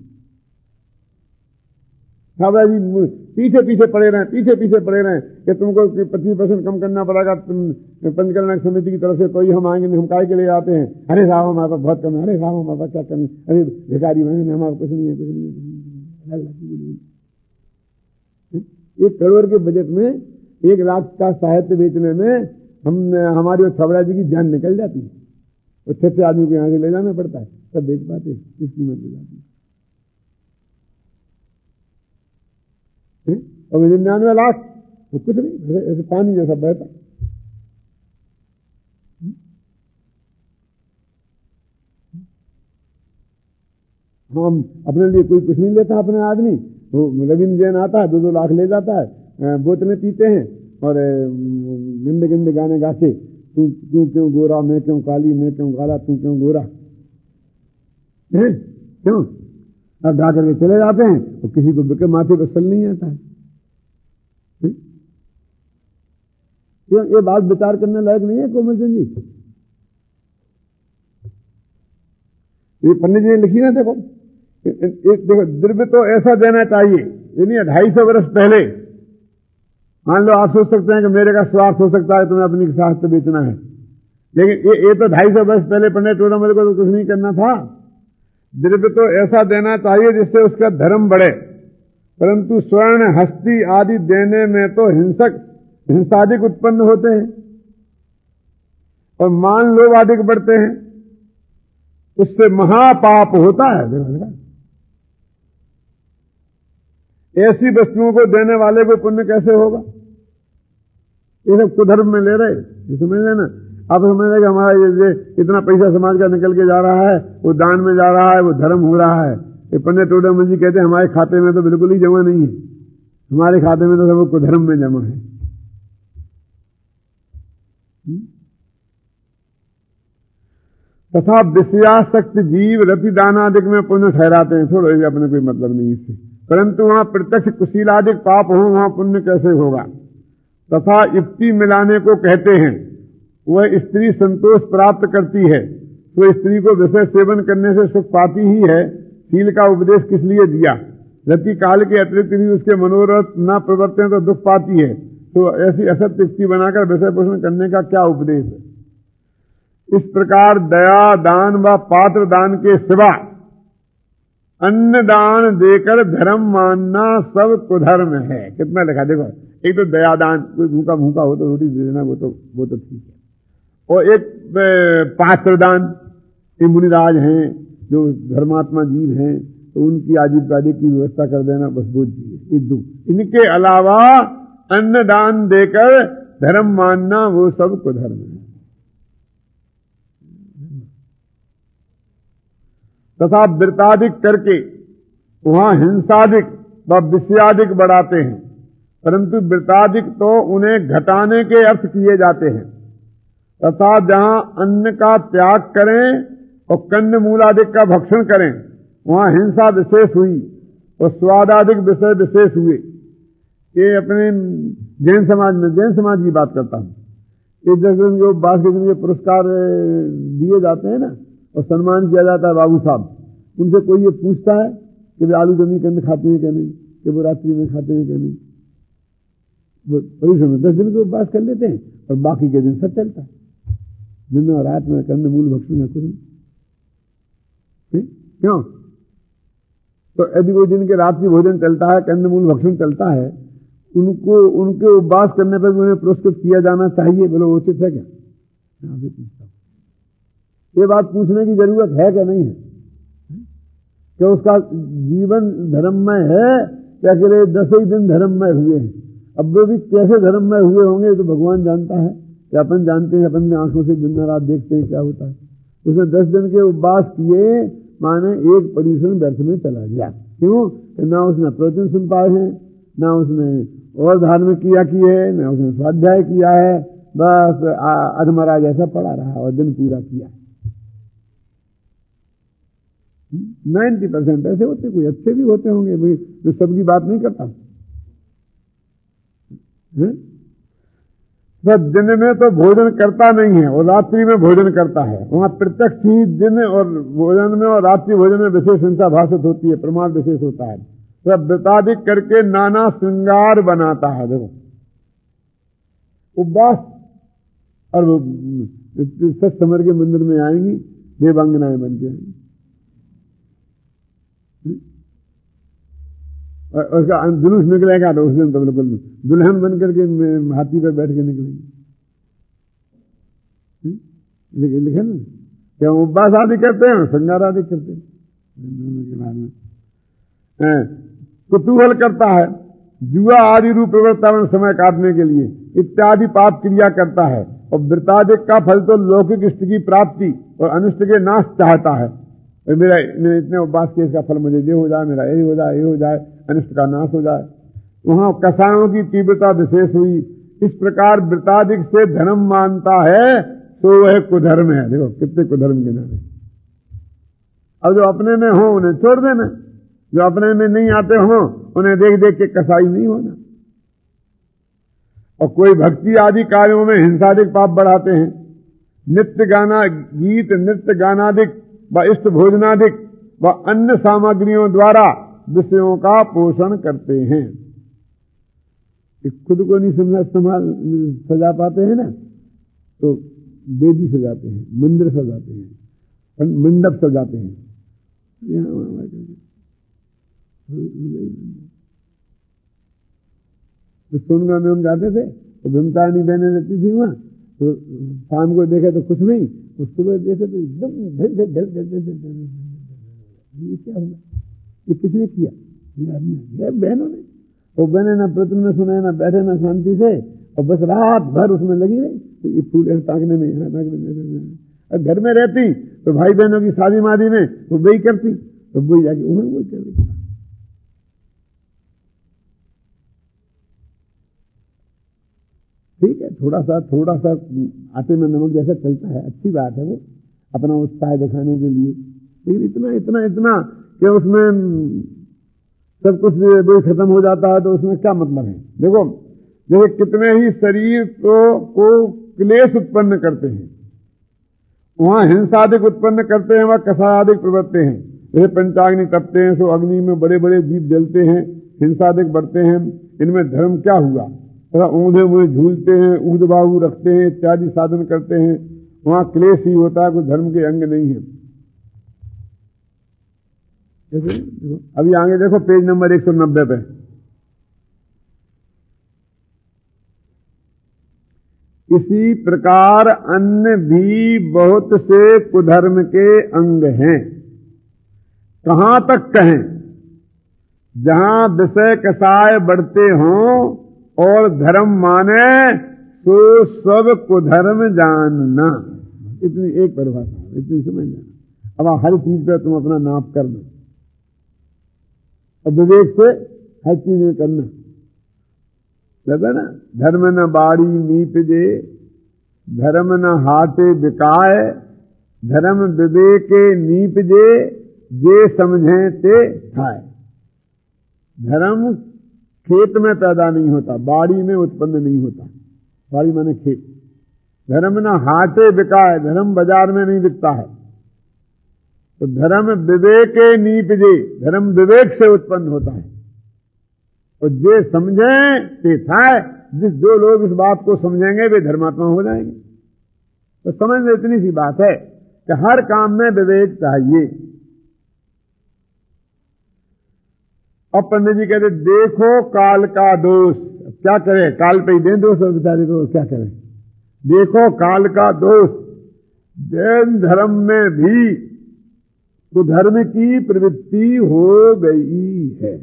जी पीछे पीछे पड़े रहे, पीछे पीछे पड़े रहे कि तुमको पच्चीस परसेंट कम करना पड़ेगा, तुम पंचकल्याणक समिति की तरफ से कोई हम आएंगे नहीं, हम काय के लिए आते हैं, अरे साहब हमारे पास बहुत कम है, अरे साहब हमारे पास क्या कमी, अरे भिखारी बहन हमारे कुछ नहीं है, कुछ नहीं है। एक करोड़ के बजट में एक लाख का साहित्य बेचने में हम हमारी और छबरा जी की जान निकल जाती है, और छह छह आदमी को यहाँ से ले जाना पड़ता है, सब बेच पाते इस कीमत में जाती है। और निन्यानवे लाख तो कुछ नहीं, ऐसे पानी जैसा बहता। हम अपने लिए कोई कुछ नहीं लेता, अपने आदमी वो रविंद्र जैन आता है, दो दो लाख ले जाता है, बोतलें पीते हैं और गंदे गंदे गाने गाते, तू तू क्यों गोरा, मैं क्यों काली, मैं क्यों काला, तू क्यों गोरा, क्यों? अब गा करके चले जाते हैं, और किसी को बिके माथे पर सल नहीं आता है। ये, ये बात विचार करने लायक नहीं है कोमल चंद जी? ये पंडित जी ने लिखी ना, देखो देखो द्रव्य तो ऐसा देना चाहिए, यानी ढाई सौ वर्ष पहले। मान लो आप सोच सकते हैं कि मेरे का स्वार्थ हो सकता है, तुम्हें अपनी साहित्य बेचना है, लेकिन ये, ये तो ढाई सौ वर्ष पहले पंडित टोडामल को तो कुछ नहीं करना था। द्रव्य तो ऐसा देना चाहिए जिससे उसका धर्म बढ़े, परंतु स्वर्ण हस्ती आदि देने में तो हिंसक हिंसादिक उत्पन्न होते हैं और मान लोभ आदि बढ़ते हैं, उससे महापाप होता है। ऐसी वस्तुओं को देने वाले को पुण्य कैसे होगा? ये सब कुधर्म में ले रहे, ये समझ लेना। आप समझ कि हमारा ये इतना पैसा समाज का निकल के जा रहा है, वो दान में जा रहा है, वो धर्म हो रहा है। ये पंडित टोडामल जी कहते हैं हमारे खाते में तो बिल्कुल ही जमा नहीं है, हमारे खाते में तो सब कुछ धर्म में जमा है। तथा विषयासक्त जीव रति दानादिक में पुण्य ठहराते हैं। छोड़ो, अपने कोई मतलब नहीं इससे, परंतु वहां प्रत्यक्ष कुशीलादिक पाप हो, वहां पुण्य कैसे होगा। तथा युक्ति मिलाने को कहते हैं। वह स्त्री संतोष प्राप्त करती है, तो स्त्री को विषय सेवन करने से सुख पाती ही है। शील का उपदेश किस लिए दिया? रति काल के अतिरिक्त भी उसके मनोरथ न प्रवर्तन तो दुख पाती है, तो ऐसी असत्य युक्ति बनाकर विषय पोषण करने का क्या उपदेश है। इस प्रकार दया दान व पात्र दान के सिवा अन्न दान देकर धर्म मानना सब कुधर्म है। कितना लिखा देखो, एक तो दया दान, कोई भूखा भूखा हो तो रोटी दे देना, वो तो वो तो ठीक है। और एक पात्र दान, ये मुनिराज हैं जो धर्मात्मा जीव हैं, तो उनकी आजीविका की व्यवस्था कर देना, बस वो चाहिए। दो, इनके अलावा अन्न दान देकर धर्म मानना वो सब कुधर्म है। तथा वृताधिक करके वहां हिंसाधिक व विषयाधिक बढ़ाते हैं, परंतु वृताधिक तो उन्हें घटाने के अर्थ किए जाते हैं। तथा जहां अन्न का त्याग करें और कंद मूलादिक का भक्षण करें, वहां हिंसा विशेष हुई और स्वादाधिक विषय विशेष हुए। ये अपने जैन समाज में, जैन समाज की बात करता हूं, एक दस दिन जो बास के दिन के पुरस्कार दिए जाते हैं ना, और सम्मान किया जाता है बाबू साहब, उनसे कोई ये पूछता है कि वे आलू जमी कंद खाते हैं क्या नहीं, कि वो रात्रि में खाते हैं क्या नहीं। वो परिश्रम में दस दिन के उपवास कर लेते हैं और बाकी के दिन सब चलता है, दिन में और रात में कंद मूल भक्षण है कुछ नहीं। क्यों? तो यदि वो दिन के रात की भोजन चलता है, कंद मूल भक्षण चलता है, उनको उनके उपवास करने पर उन्हें पुरस्कृत किया जाना चाहिए, बोलो उचित है क्या? ये बात पूछने की जरूरत है क्या नहीं है? क्या उसका जीवन धर्ममय है क्या अकेले दस ही दिन धर्ममय हुए हैं? अब वे भी कैसे धर्ममय हुए होंगे तो भगवान जानता है, कि अपन जानते हैं, अपन आंखों से दिन रात देखते हैं क्या होता है। उसने दस दिन के उपवास किए, माने एक परिश्रम व्यर्थ में चला गया। क्यों? ना उसने प्रवचन सुन पाए हैं, ना उसने और धार्मिक क्रिया की है, ना उसने स्वाध्याय किया है, बस अधमरा जैसा पड़ा रहा और दिन पूरा किया। नाइन्टी परसेंट ऐसे होते, कोई अच्छे भी होते होंगे, मैं सबकी बात नहीं करता। सब दिन में तो भोजन करता नहीं है और रात्रि में भोजन करता है। वहां प्रत्यक्ष ही दिन और भोजन में और रात्रि भोजन में विशेष हिंसा भाषित होती है, प्रमाण विशेष होता है। सब व्रताधिक करके नाना श्रृंगार बनाता है। देखो उपवास, और सच समर के मंदिर में आएंगी देवांगनाएं बन के आएंगी, और उसका जुलूस निकलेगा तो उस दिन तो बिल्कुल दुल्हन बन करके हाथी पर बैठ के निकलेंगे। लिखे ना, क्या उपवास आदि करते हैं, श्रृंगार आदि करते हैं। कुतूहल करता है, जुआ आदि रूप प्रवर्तन समय काटने के लिए इत्यादि पाप क्रिया करता है। और वृताधिक का फल तो लौकिक इष्ट की प्राप्ति और अनिष्ट के नाश चाहता है। मेरा मेरे इतने उपवास के इसका फल मुझे ये हो जाए, मेरा यही हो जाए, ये हो जाए, अनिष्ट का नाश हो जाए। वहां कसायों की तीव्रता विशेष हुई। इस प्रकार वृताधिक से धर्म मानता है तो वह कुधर्म है। देखो कितने कुधर्म के नाम है। अब जो अपने में हो उन्हें छोड़ देना, जो अपने में नहीं आते हो उन्हें देख देख के कसाई नहीं होना। और कोई भक्ति आदि कार्यों में हिंसादिक पाप बढ़ाते हैं। नित्य गाना, गीत नृत्य गानादिक व इष्ट भोजनादिक व अन्य सामग्रियों द्वारा विषयों का पोषण करते हैं। खुद को नहीं समझा संभाल सजा पाते हैं ना, तो वेदी सजाते हैं, मंदिर सजाते हैं, मंडप सजाते हैं। तो सोनगा में हम जाते थे तो भीमतारिणी बहने रहती थी वहां, तो शाम को देखे तो कुछ नहीं, तो सुबह देखे तो एकदम ढल ढल ढल ढल ढल ढल। ये क्या हुआ? ये किसने किया? ये आदमी, बहनों ने। वो बहने ना प्रतिदिन में सुने, ना बैठे, ना शांति से, और बस रात भर उसमें लगी रही, तो ये फूल ऐसे ताकने में, यहाँ ताकने में। और घर में रहती तो भाई बहनों की शादी मादी में वो वही करती, तो वही जाके उन्हें वही कर रही। ठीक है, थोड़ा सा थोड़ा सा आटे में नमक जैसा चलता है, अच्छी बात है वो, अपना उत्साह दिखाने के लिए, लेकिन इतना इतना इतना कि उसमें सब कुछ भी खत्म हो जाता है, तो उसमें क्या मतलब है। देखो जैसे कितने ही शरीर को, को क्लेश उत्पन्न करते हैं, वहां हिंसादिक उत्पन्न करते हैं, वहां कसायादिक प्रवृत्ति हैं। जैसे पंचाग्नि तपते हैं, सो अग्नि में बड़े बड़े जीव जलते हैं, हिंसादिक बढ़ते हैं। इनमें धर्म क्या हुआ, थोड़ा ऊंधे मुँहे झूलते हैं, ऊंध बाहु रखते हैं, इत्यादि साधन करते हैं, वहां क्लेश ही होता है, कोई धर्म के अंग नहीं है। जैसे अभी आगे देखो पेज नंबर एक सौ नब्बे पे, इसी प्रकार अन्य भी बहुत से कुधर्म के अंग हैं। कहां तक कहें, जहां विषय कसाय बढ़ते हों और धर्म माने तो सब कुधर्म जानना। इतनी एक परिभाषा, इतनी समझ जाना। अब हर चीज पे तुम अपना नाप करना, और विवेक से हर चीज में करना लगा ना। धर्म न बाड़ी नीपजे, धर्म न हाटे बिकाए, धर्म विवेके नीपजे, जे समझे ते खाए। धर्म खेत में पैदा नहीं होता, बाड़ी में उत्पन्न नहीं होता, बाड़ी माने खेत। धर्म न हाटे बिकाए, धर्म बाजार में नहीं बिकता है। तो धर्म विवेके नीपजे, धर्म विवेक से उत्पन्न होता है। और जे समझे ते थाए, जिस जो लोग इस बात को समझेंगे वे धर्मात्मा हो जाएंगे। तो समझ में इतनी सी बात है कि हर काम में विवेक चाहिए। अब पंडित जी कहते देखो काल का दोष, क्या करें, काल पे ही दें दोष और बेचारे को क्या करें। देखो काल का दोष, जैन धर्म में भी कुधर्म की प्रवृत्ति हो गई है।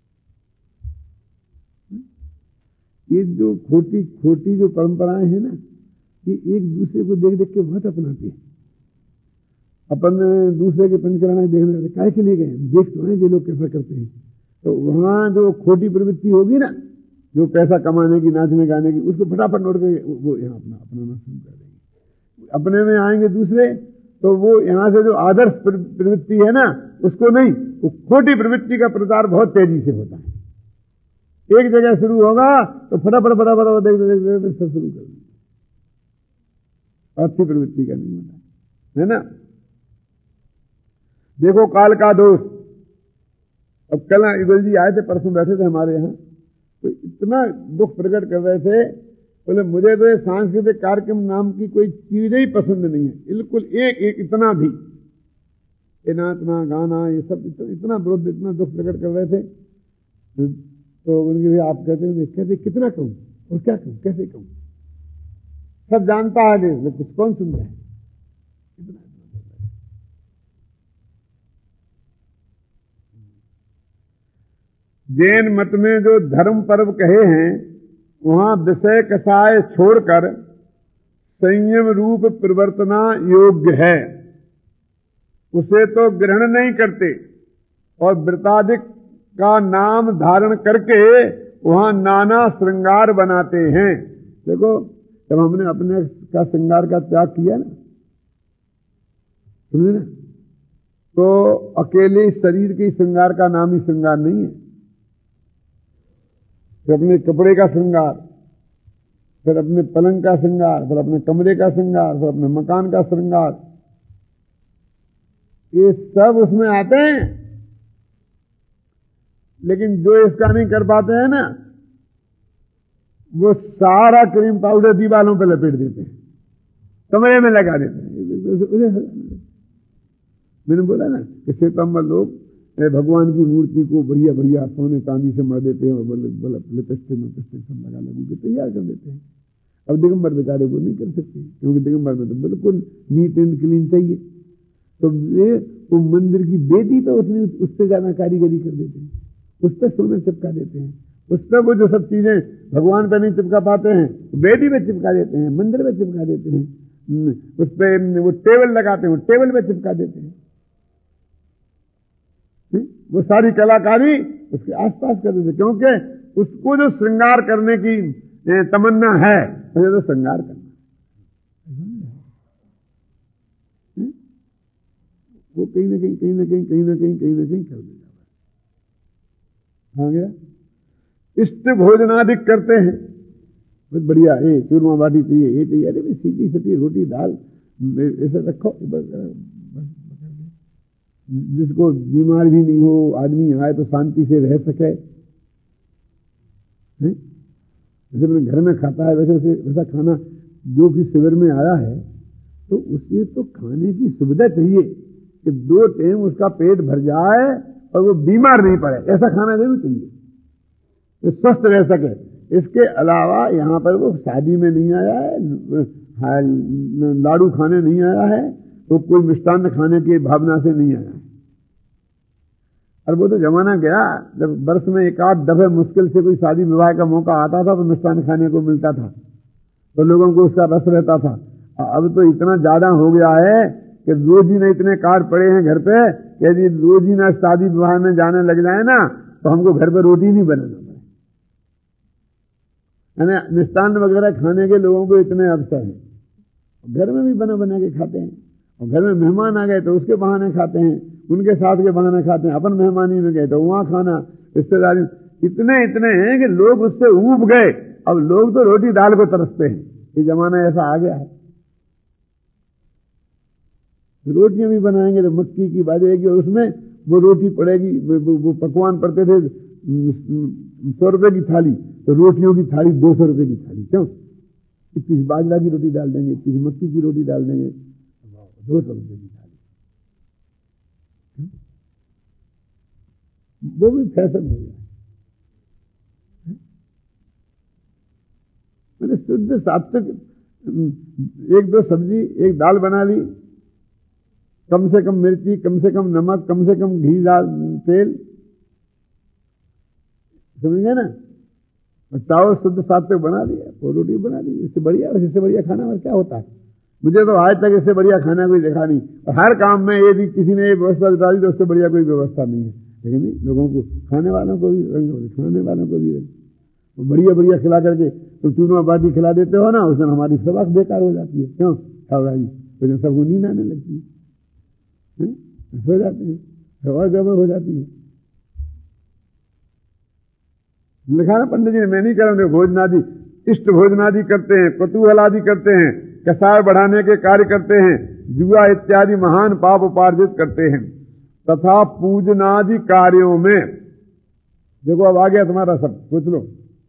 ये जो खोटी खोटी जो परंपराएं हैं ना, ये एक दूसरे को देख देख के बहुत अपनाते हैं। अपन दूसरे के पंचकरण देखने लगे, काय के लिए गए, देख तो ये लोग कैसा करते हैं। तो वहां जो खोटी प्रवृत्ति होगी ना, जो पैसा कमाने की, नाचने गाने की, उसको फटाफट नोट के वो यहाँ अपना अपनाना शुरू कर देंगे। अपने में आएंगे दूसरे, तो वो यहाँ से जो आदर्श प्रवृत्ति है ना, उसको नहीं, वो खोटी प्रवृत्ति का प्रचार बहुत तेजी से होता है। एक जगह शुरू होगा तो फटाफट फटाफट देख देख देख सब शुरू कर देंगे। अच्छी प्रवृत्ति का नहीं होता है ना। देखो काल का दोष। अब कल इगल जी आए थे, परसों बैठे थे हमारे यहाँ, तो इतना दुख प्रकट कर रहे थे, बोले मुझे तो ये सांस्कृतिक कार्यक्रम नाम की कोई चीज ही पसंद नहीं है, बिल्कुल एक एक इतना भी, ये नाचना गाना ये सब इतना विरोध, इतना दुख प्रकट कर रहे थे। तो उनके भी आप कहते हैं, कहते कितना कहूं और क्या कहूं, कैसे कहूं, सब जानता है लेकिन कुछ कौन सुन रहा है। इतना जैन मत में जो धर्म पर्व कहे हैं, वहां विषय कसाय छोड़कर संयम रूप परिवर्तना योग्य है, उसे तो ग्रहण नहीं करते और व्रताधिक का नाम धारण करके वहां नाना श्रृंगार बनाते हैं। देखो जब हमने अपने का श्रृंगार का त्याग किया ना, समझे ना, तो अकेले शरीर के श्रृंगार का नाम ही श्रृंगार नहीं है। फिर अपने कपड़े का श्रृंगार, फिर अपने पलंग का श्रृंगार, फिर अपने कमरे का श्रृंगार, फिर अपने मकान का श्रृंगार, ये सब उसमें आते हैं। लेकिन जो इसका नहीं कर पाते हैं ना, वो सारा क्रीम पाउडर दीवालों पर लपेट देते हैं, कमरे में लगा देते हैं। मैंने बोला ना कि श्वेतांबर लोग भगवान की मूर्ति को बढ़िया बढ़िया सोने चांदी से मर देते हैं और लिपस्टिक लिपस्टिक सब लगा लगा के तैयार कर देते हैं। अब दिगंबर बेचारे वो नहीं कर सकते, क्योंकि दिगंबर में तो बिल्कुल नीट एंड क्लीन चाहिए। तो वे वो मंदिर की बेदी तो उसने उससे ज्यादा कारीगरी कर देते हैं, उस पर सोना चिपका देते हैं, उस पर वो जो सब चीजें भगवान पे नहीं चिपका पाते हैं, वेदी पे चिपका देते हैं, मंदिर पे चिपका देते हैं, उस पे वो टेबल लगाते हैं, वो टेबल पे चिपका देते हैं। वो सारी कलाकारी उसके आसपास कर देते, क्योंकि उसको जो श्रृंगार करने की तमन्ना है, मुझे तो श्रृंगार करना, वो कहीं ना कहीं कहीं ना कहीं कहीं ना कहीं कहीं ना कहीं कर देगा। हाँ गया इष्ट भोजनादिक करते हैं, बहुत बढ़िया, ये चूरमा बाटी चाहिए, ये चाहिए, अरे सीधी सीधी रोटी दाल ऐसे रखो, जिसको बीमार भी नहीं हो, आदमी आए तो शांति से रह सके। जैसे मैंने घर में खाता है वैसे वैसा खाना जो भी शिविर में आया है, तो उसे तो खाने की सुविधा चाहिए कि दो टाइम उसका पेट भर जाए और वो बीमार नहीं पड़े, ऐसा खाना जरूर चाहिए, तो स्वस्थ रह सके। इसके अलावा यहाँ पर वो शादी में नहीं आया है, लाडू खाने नहीं आया है, तो कोई मिष्टान्न खाने की भावना से नहीं आया है। और वो तो जमाना गया जब वर्ष में एक आध दफे मुश्किल से कोई शादी विवाह का मौका आता था तो मिष्टान्न खाने को मिलता था, तो लोगों को उसका रस रहता था। अब तो इतना ज्यादा हो गया है कि रोज ही न इतने कार्ड पड़े हैं घर पे कि यदि रोज ही ना शादी विवाह में जाने लग जाए ना तो हमको घर पे रोटी नहीं बनाना पड़े। मिष्टान्न वगैरह खाने के लोगों को इतने अवसर हैं, घर में भी बना बना के खाते हैं, और घर में मेहमान आ गए तो उसके बहाने खाते हैं, उनके साथ के बहाने खाते हैं, अपन मेहमानी में गए तो वहां खाना, रिश्तेदारी, इतने इतने हैं कि लोग उससे ऊब गए। अब लोग तो रोटी दाल को तरसते हैं, ये जमाना ऐसा आ गया है। रोटियां भी बनाएंगे तो मक्की की बाजेगी, और उसमें वो रोटी पड़ेगी, वो पकवान पड़ते थे सौ रुपए की थाली, तो रोटियों की थाली दो सौ रुपए की थाली। क्यों? इक्कीस बाजरा की रोटी डाल देंगे, इक्कीस मक्की की रोटी डाल देंगे, दो सौ रुपए की थाली। वो भी फैशन हो गया। मैंने शुद्ध सात्विक एक दो सब्जी, एक दाल बना ली, कम से कम मिर्ची, कम से कम नमक, कम से कम घी, दाल, तेल, समझ गए ना, चावल शुद्ध सात्विक बना दिया, वो रोटी बना दी, इससे बढ़िया, इससे बढ़िया खाना और क्या होता है? मुझे तो आज तक इससे बढ़िया खाना कोई देखा नहीं। और हर काम में यदि किसी ने ये व्यवस्था डाली तो उससे बढ़िया कोई व्यवस्था नहीं है। लेकिन नहीं, लोगों को, खाने वालों को भी रंग, खाने वालों को भी रंग, बढ़िया बढ़िया खिला करके तो चूरमा बाटी खिला देते हो ना, उस दिन हमारी सभा बेकार हो जाती है। क्यों? खाओ जी, उस दिन सबको नींद आने लगती है, हो जाते हैं, सभा गड़बड़ हो जाती है। लिखा ना पंडित जी ने, मैं नहीं कर रहा हूं, भोजनादि, इष्ट भोजनादि करते हैं, कुतूहल आदि करते हैं, कसाय बढ़ाने के कार्य करते हैं, जुआ इत्यादि महान पाप उपार्जित करते हैं, तथा पूजनादि कार्यों में, देखो अब आ गया तुम्हारा सब, पूछ लो,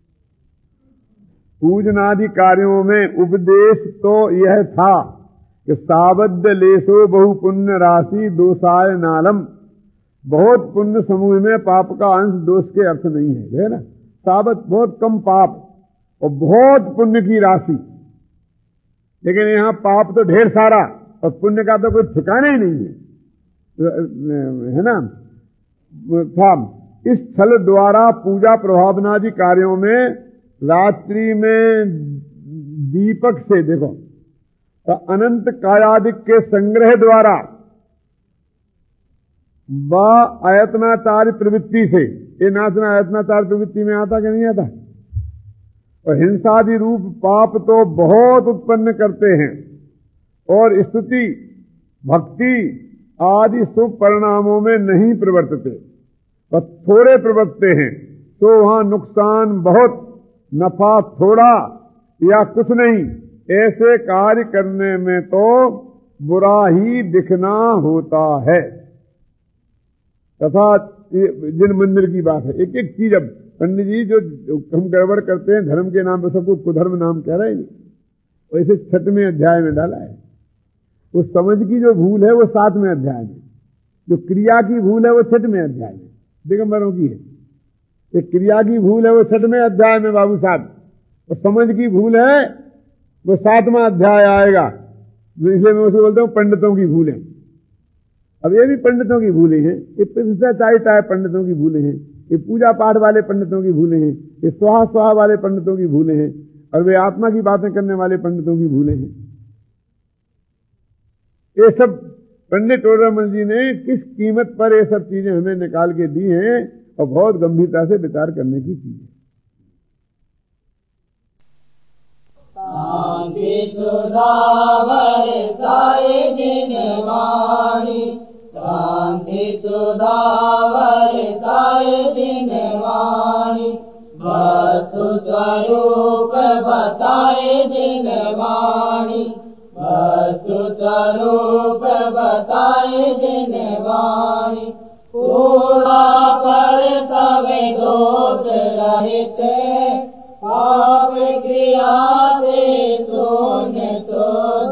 पूजनादि कार्यों में उपदेश तो यह था कि सावध लेसो बहु पुण्य राशि दोषाय नालम, बहुत पुण्य समूह में पाप का अंश दोष के अर्थ नहीं है, है ना। सावध बहुत कम पाप और बहुत पुण्य की राशि, लेकिन यहां पाप तो ढेर सारा और पुण्य का तो कोई ठिकाना ही नहीं है, है ना। था इस छल द्वारा पूजा प्रभावनादि कार्यों में रात्रि में दीपक से, देखो, तो अनंत कायादिक के संग्रह द्वारा व आयतनाचार्य प्रवृत्ति से, ये नाचना आयतनाचार्य प्रवृत्ति में आता कि नहीं आता, और हिंसादि रूप पाप तो बहुत उत्पन्न करते हैं, और स्तुति भक्ति आदि शुभ परिणामों में नहीं प्रवर्तते, पर थोड़े प्रवर्तते हैं, तो वहां नुकसान बहुत, नफा थोड़ा या कुछ नहीं, ऐसे कार्य करने में तो बुरा ही दिखना होता है। तथा जिन मंदिर की बात है, एक एक चीज, अब पंडित जी जो हम गड़बड़ करते हैं धर्म के नाम पर, सबको कुधर्म नाम कह रहे हैं, वैसे छठवें अध्याय में डाला है। वो समझ की जो भूल है वो सातवें अध्याय में, जो क्रिया की भूल है वो छठवें अध्याय में, दिगंबरों की है। एक क्रिया की भूल है वो छठवें अध्याय में बाबू साहब, और समझ की भूल है वो सातवां अध्याय आएगा, इसलिए मैं उसको बोलता हूं पंडितों की भूलें। अब ये भी पंडितों की भूलें हैं, ये प्रतिष्ठाचारिता है, पंडितों की भूलें हैं, ये पूजा पाठ वाले पंडितों की भूलें हैं, ये स्वाहा स्वाहा वाले पंडितों की भूलें हैं, और वे आत्मा की बातें करने वाले पंडितों की भूलें हैं। ये सब पंडित टोडरमल जी ने किस कीमत पर ये सब चीजें हमें निकाल के दी हैं, और बहुत गंभीरता से विचार करने की चीज है। शांति सुधा बरसाए दिन वाणी, शांति सुधा बरसाए दिन वाणी, वस्तु स्वरूप बताए दिन वाणी, वस्तु स्वरूप बताए दिन वाणी। पूरा पर सब दोष रहित, पाप क्रिया से शून्य शोध,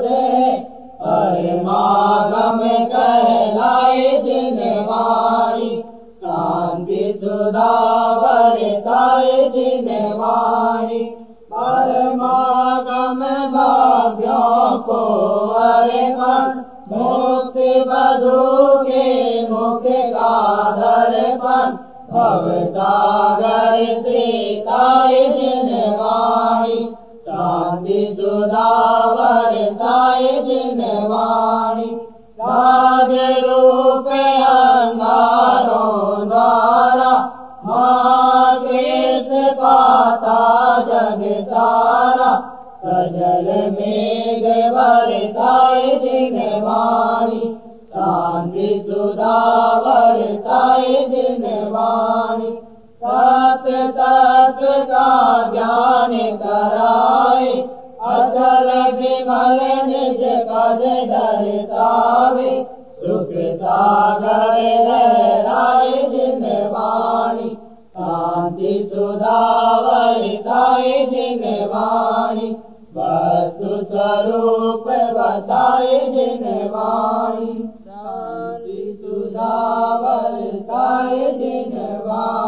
परमागम कहलाए दिन वाणी, शांति सुधा बरसाए दिन वाणी। परमागम भाव्यों को अर्पण, मुक्ति बधू के मुख का दर्पण, भव सागर त्रेताए दिन वाणी, शांति सुधा बरसाए दिन वाणी। राज रूप अंगारों द्वारा, महाक्लेश पाता जग सारा, सजल मेघ बरसाए दिन वाणी, शांति सुधा बरसाए दिन वाणी। सत्य तत्व का ज्ञान कराए, अचल विमल निज पद दर्शावे, सुख सागर लहराए दिन वाणी, शांति सुधा बरसाए दिन वाणी। वस्तु स्वरूप बताए दिन वाणी, शांति सुधा बरसाए दिन वाणी।